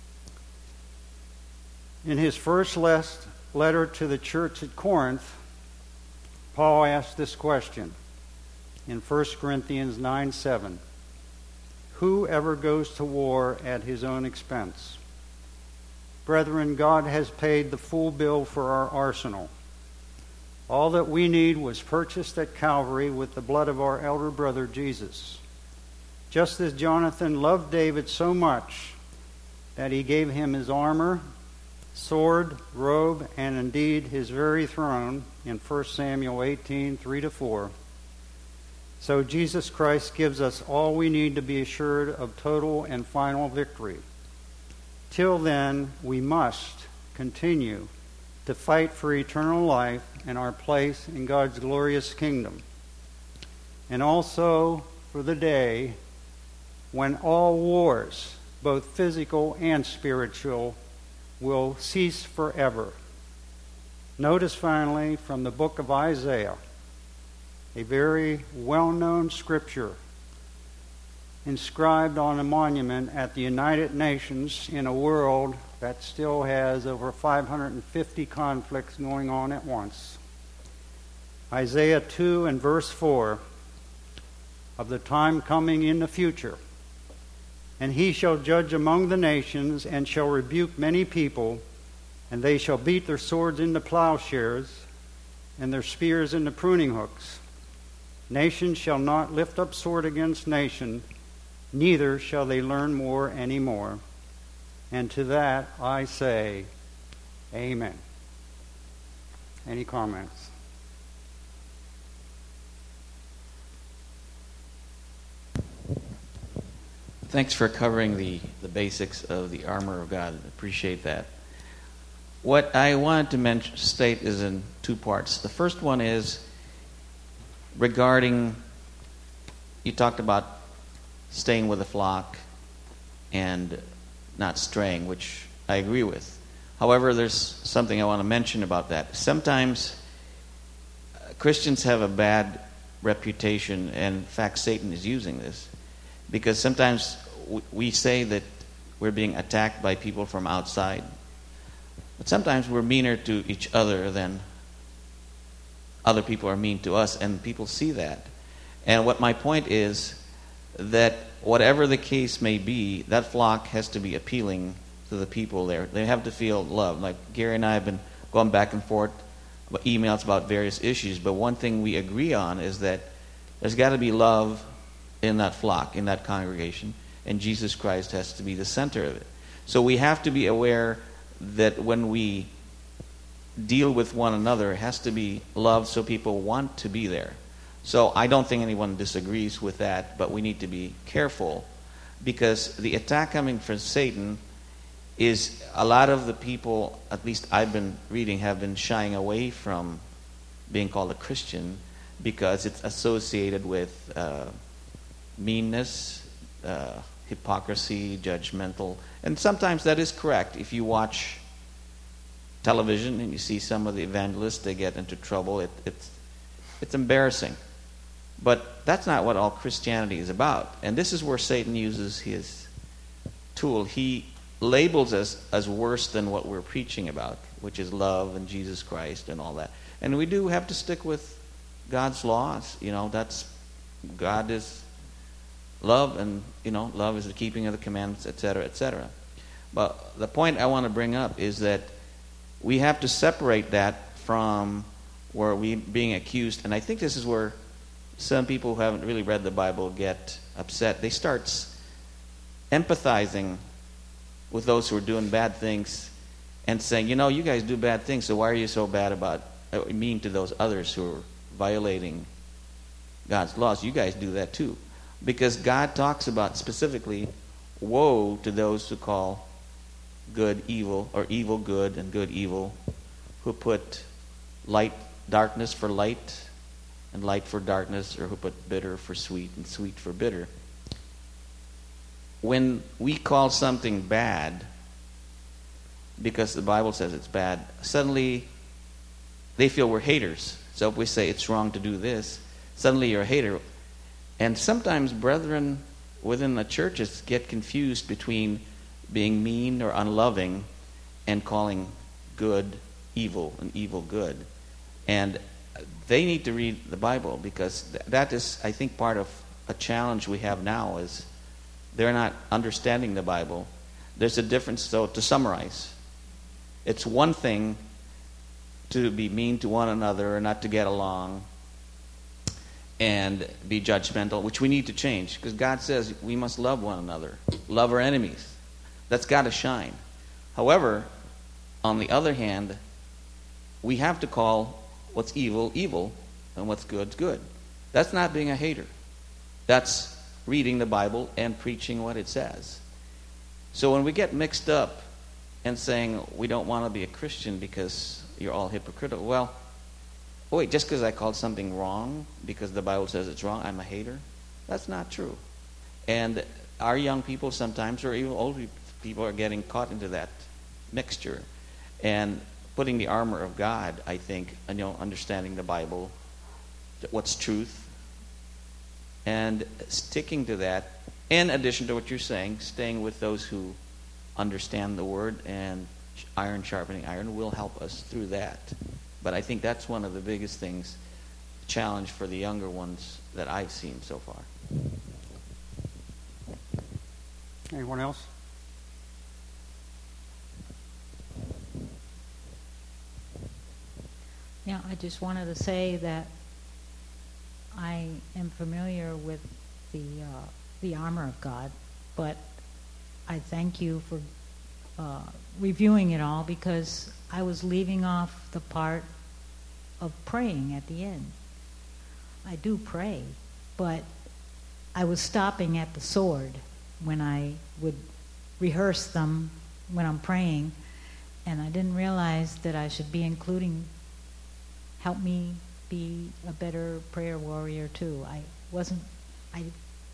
In his first letter to the church at Corinth, Paul asked this question in First Corinthians nine seven. Who ever goes to war at his own expense? Brethren, God has paid the full bill for our arsenal. All that we need was purchased at Calvary with the blood of our elder brother Jesus. Just as Jonathan loved David so much that he gave him his armor, sword, robe, and indeed his very throne in First Samuel eighteen three to four. So Jesus Christ gives us all we need to be assured of total and final victory. Till then, we must continue to fight for eternal life and our place in God's glorious kingdom. And also for the day when all wars, both physical and spiritual, will cease forever. Notice finally from the book of Isaiah, a very well-known scripture. inscribed on a monument at the United Nations in a world that still has over five hundred fifty conflicts going on at once. Isaiah two and verse four, of the time coming in the future. And he shall judge among the nations, and shall rebuke many people, and they shall beat their swords into plowshares, and their spears into pruning hooks. Nation shall not lift up sword against nation, neither shall they learn more any more. And to that I say, Amen. Any comments? Thanks for covering the, the basics of the armor of God. Appreciate that. What I wanted to mention, state is in two parts. The first one is regarding, you talked about staying with the flock and not straying, which I agree with. However, there's something I want to mention about that. Sometimes Christians have a bad reputation, and in fact Satan is using this, because sometimes we say that we're being attacked by people from outside, but sometimes we're meaner to each other than other people are mean to us, and people see that. And what my point is that whatever the case may be, that flock has to be appealing to the people there. They have to feel loved. Like Gary and I have been going back and forth about emails about various issues, but one thing we agree on is that there's got to be love in that flock, in that congregation, and Jesus Christ has to be the center of it. So we have to be aware that when we deal with one another, it has to be love so people want to be there. So I don't think anyone disagrees with that, but we need to be careful, because the attack coming from Satan is a lot of the people, at least I've been reading, have been shying away from being called a Christian because it's associated with uh, meanness, uh, hypocrisy, judgmental. And sometimes that is correct. If you watch television and you see some of the evangelists, they get into trouble. It, it's, it's embarrassing. But that's not what all Christianity is about. And this is where Satan uses his tool. He labels us as worse than what we're preaching about, which is love and Jesus Christ and all that. And we do have to stick with God's laws. You know, that's, God is love, and, you know, love is the keeping of the commandments, et cetera, et cetera. But the point I want to bring up is that we have to separate that from where we being accused. And I think this is where some people who haven't really read the Bible get upset. They start empathizing with those who are doing bad things and saying, you know, you guys do bad things, so why are you so bad about, uh, mean to those others who are violating God's laws? You guys do that too. Because God talks about specifically, woe to those who call good evil, or evil good and good evil, who put light, darkness for light and light for darkness, or who put bitter for sweet and sweet for bitter. When we call something bad because the Bible says it's bad, suddenly they feel we're haters. So if we say it's wrong to do this, suddenly you're a hater. And sometimes brethren within the churches get confused between being mean or unloving and calling good evil and evil good. And they need to read the Bible, because th- that is, I think, part of a challenge we have now is they're not understanding the Bible. There's a difference, so to summarize, it's one thing to be mean to one another or not to get along and be judgmental, which we need to change, because God says we must love one another, love our enemies. That's got to shine. However, on the other hand, we have to call what's evil, evil, and what's good, good. That's not being a hater. That's reading the Bible and preaching what it says. So when we get mixed up and saying we don't want to be a Christian because you're all hypocritical, well, oh wait, just because I called something wrong because the Bible says it's wrong, I'm a hater? That's not true. And our young people sometimes, or even older people, are getting caught into that mixture. And putting the armor of God, I think, you know, understanding the Bible, what's truth, and sticking to that In addition to what you're saying, staying with those who understand the word and iron sharpening iron will help us through that. But I think that's one of the biggest things, challenge for the younger ones that I've seen so far. Anyone else? Yeah, I just wanted to say that I am familiar with the uh, the armor of God, but I thank you for uh, reviewing it all, because I was leaving off the part of praying at the end. I do pray, but I was stopping at the sword when I would rehearse them when I'm praying, and I didn't realize that I should be including, help me be a better prayer warrior too. I wasn't, I,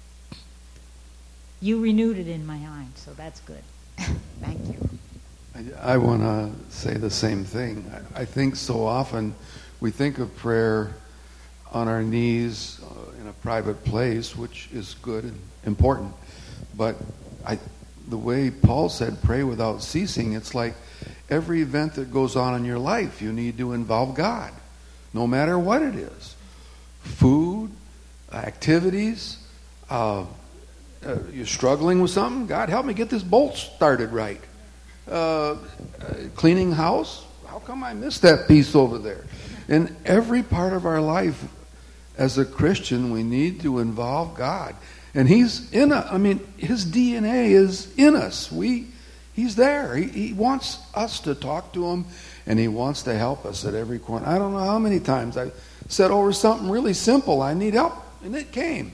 you renewed it in my mind, so that's good. Thank you. I, I want to say the same thing. I, I think so often we think of prayer on our knees uh, in a private place, which is good and important. But I, the way Paul said, pray without ceasing, it's like every event that goes on in your life, you need to involve God, no matter what it is. Food, activities, uh, uh, you're struggling with something, God, help me get this bolt started right. Uh, uh, cleaning house, how come I missed that piece over there? In every part of our life, as a Christian, we need to involve God. And He's in us. I mean, His D N A is in us. We, He's there. He, he wants us to talk to Him, and He wants to help us at every corner. I don't know how many times I said over something really simple, I need help, and it came.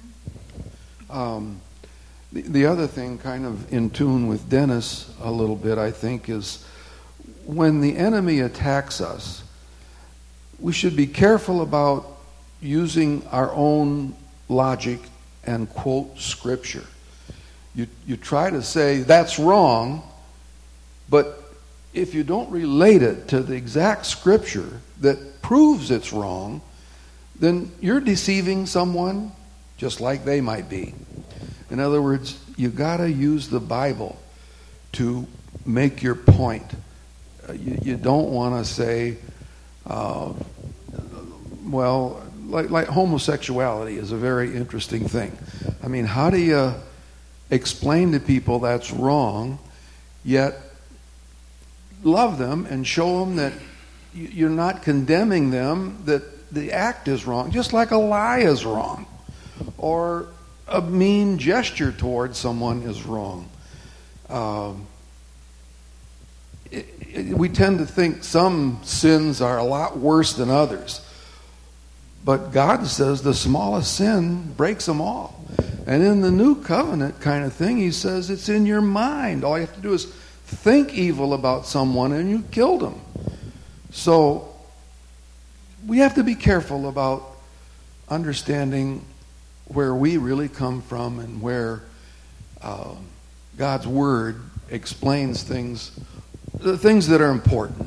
Um, the, the other thing, kind of in tune with Dennis a little bit, I think, is when the enemy attacks us, we should be careful about using our own logic and quote Scripture. You you try to say that's wrong, but if you don't relate it to the exact Scripture that proves it's wrong, then you're deceiving someone just like they might be. In other words, you got to use the Bible to make your point. Uh, you, you don't want to say, uh, well, like, like homosexuality is a very interesting thing. I mean, how do you explain to people that's wrong, yet love them and show them that you're not condemning them, that the act is wrong, just like a lie is wrong, or a mean gesture towards someone is wrong. Um, it, it, we tend to think some sins are a lot worse than others. But God says the smallest sin breaks them all. And in the new covenant kind of thing, He says it's in your mind. All you have to do is think evil about someone and you killed them. So we have to be careful about understanding where we really come from and where uh, God's Word explains things, the things that are important.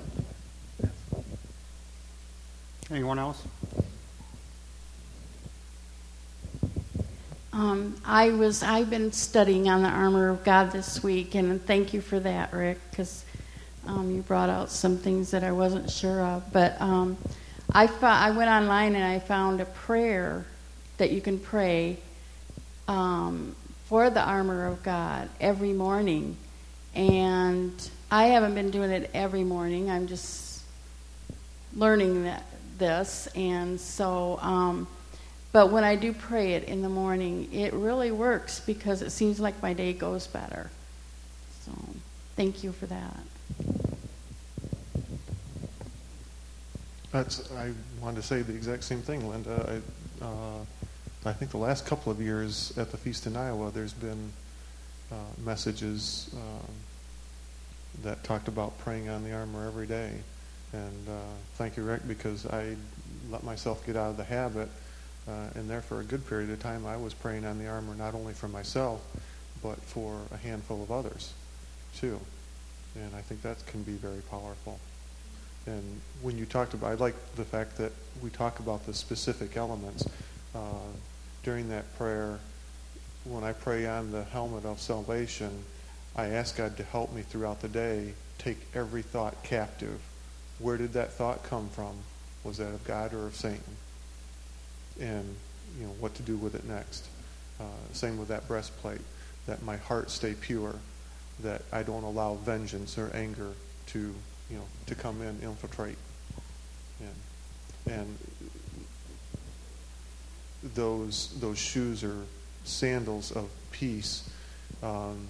Anyone else? Um, I was, I've been studying on the armor of God this week, and thank you for that, Rick, because um, you brought out some things that I wasn't sure of. But um, I, fo- I went online and I found a prayer that you can pray um, for the armor of God every morning. And I haven't been doing it every morning. I'm just learning that this. And so... Um, But when I do pray it in the morning, it really works because it seems like my day goes better. So thank you for that. That's, I wanted to say the exact same thing, Linda. I, uh, I think the last couple of years at the Feast in Iowa, there's been uh, messages um, that talked about praying on the armor every day. And uh, thank you, Rick, because I let myself get out of the habit. Uh, and there for a good period of time, I was praying on the armor not only for myself, but for a handful of others, too. And I think that can be very powerful. And when you talked about, I like the fact that we talk about the specific elements. Uh, during that prayer, when I pray on the helmet of salvation, I ask God to help me throughout the day take every thought captive. Where did that thought come from? Was that of God or of Satan? And, you know, what to do with it next. Uh, same with that breastplate, that my heart stay pure, that I don't allow vengeance or anger to, you know, to come in, infiltrate. And, and those those shoes are sandals of peace. Um,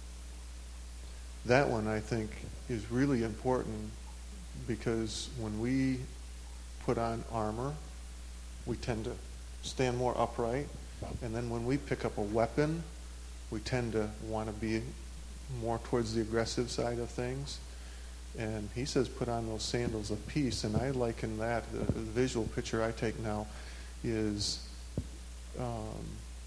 that one, I think, is really important, because when we put on armor, we tend to stand more upright. And then when we pick up a weapon, we tend to want to be more towards the aggressive side of things. And he says put on those sandals of peace. And I liken that, the, the visual picture I take now is, um,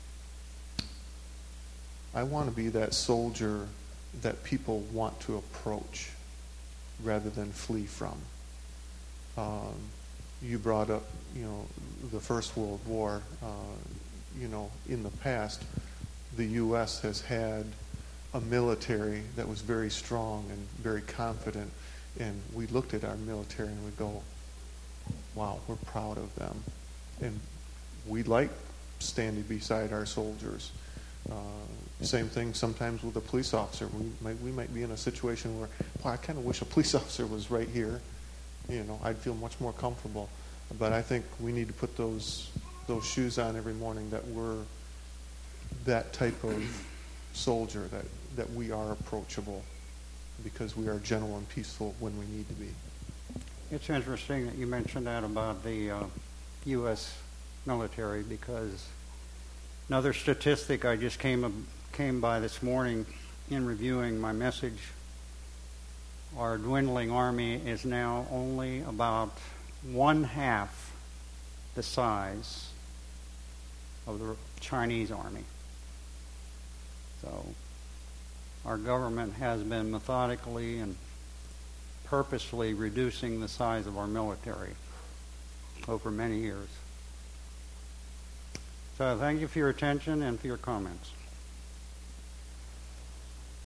I want to be that soldier that people want to approach rather than flee from. Um, you brought up, you know, the First World War. Uh, you know, in the past, the U S has had a military that was very strong and very confident, and we looked at our military and we go, wow, we're proud of them. And we like standing beside our soldiers. Uh, same thing sometimes with a police officer. We might, we might be in a situation where, well, I kind of wish a police officer was right here. You know, I'd feel much more comfortable. But I think we need to put those those shoes on every morning, that we're that type of soldier, that, that we are approachable, because we are gentle and peaceful when we need to be. It's interesting that you mentioned that about the uh, U S military, because another statistic I just came came by this morning in reviewing my message, our dwindling army is now only about one half the size of the Chinese army. So our government has been methodically and purposely reducing the size of our military over many years. So thank you for your attention and for your comments.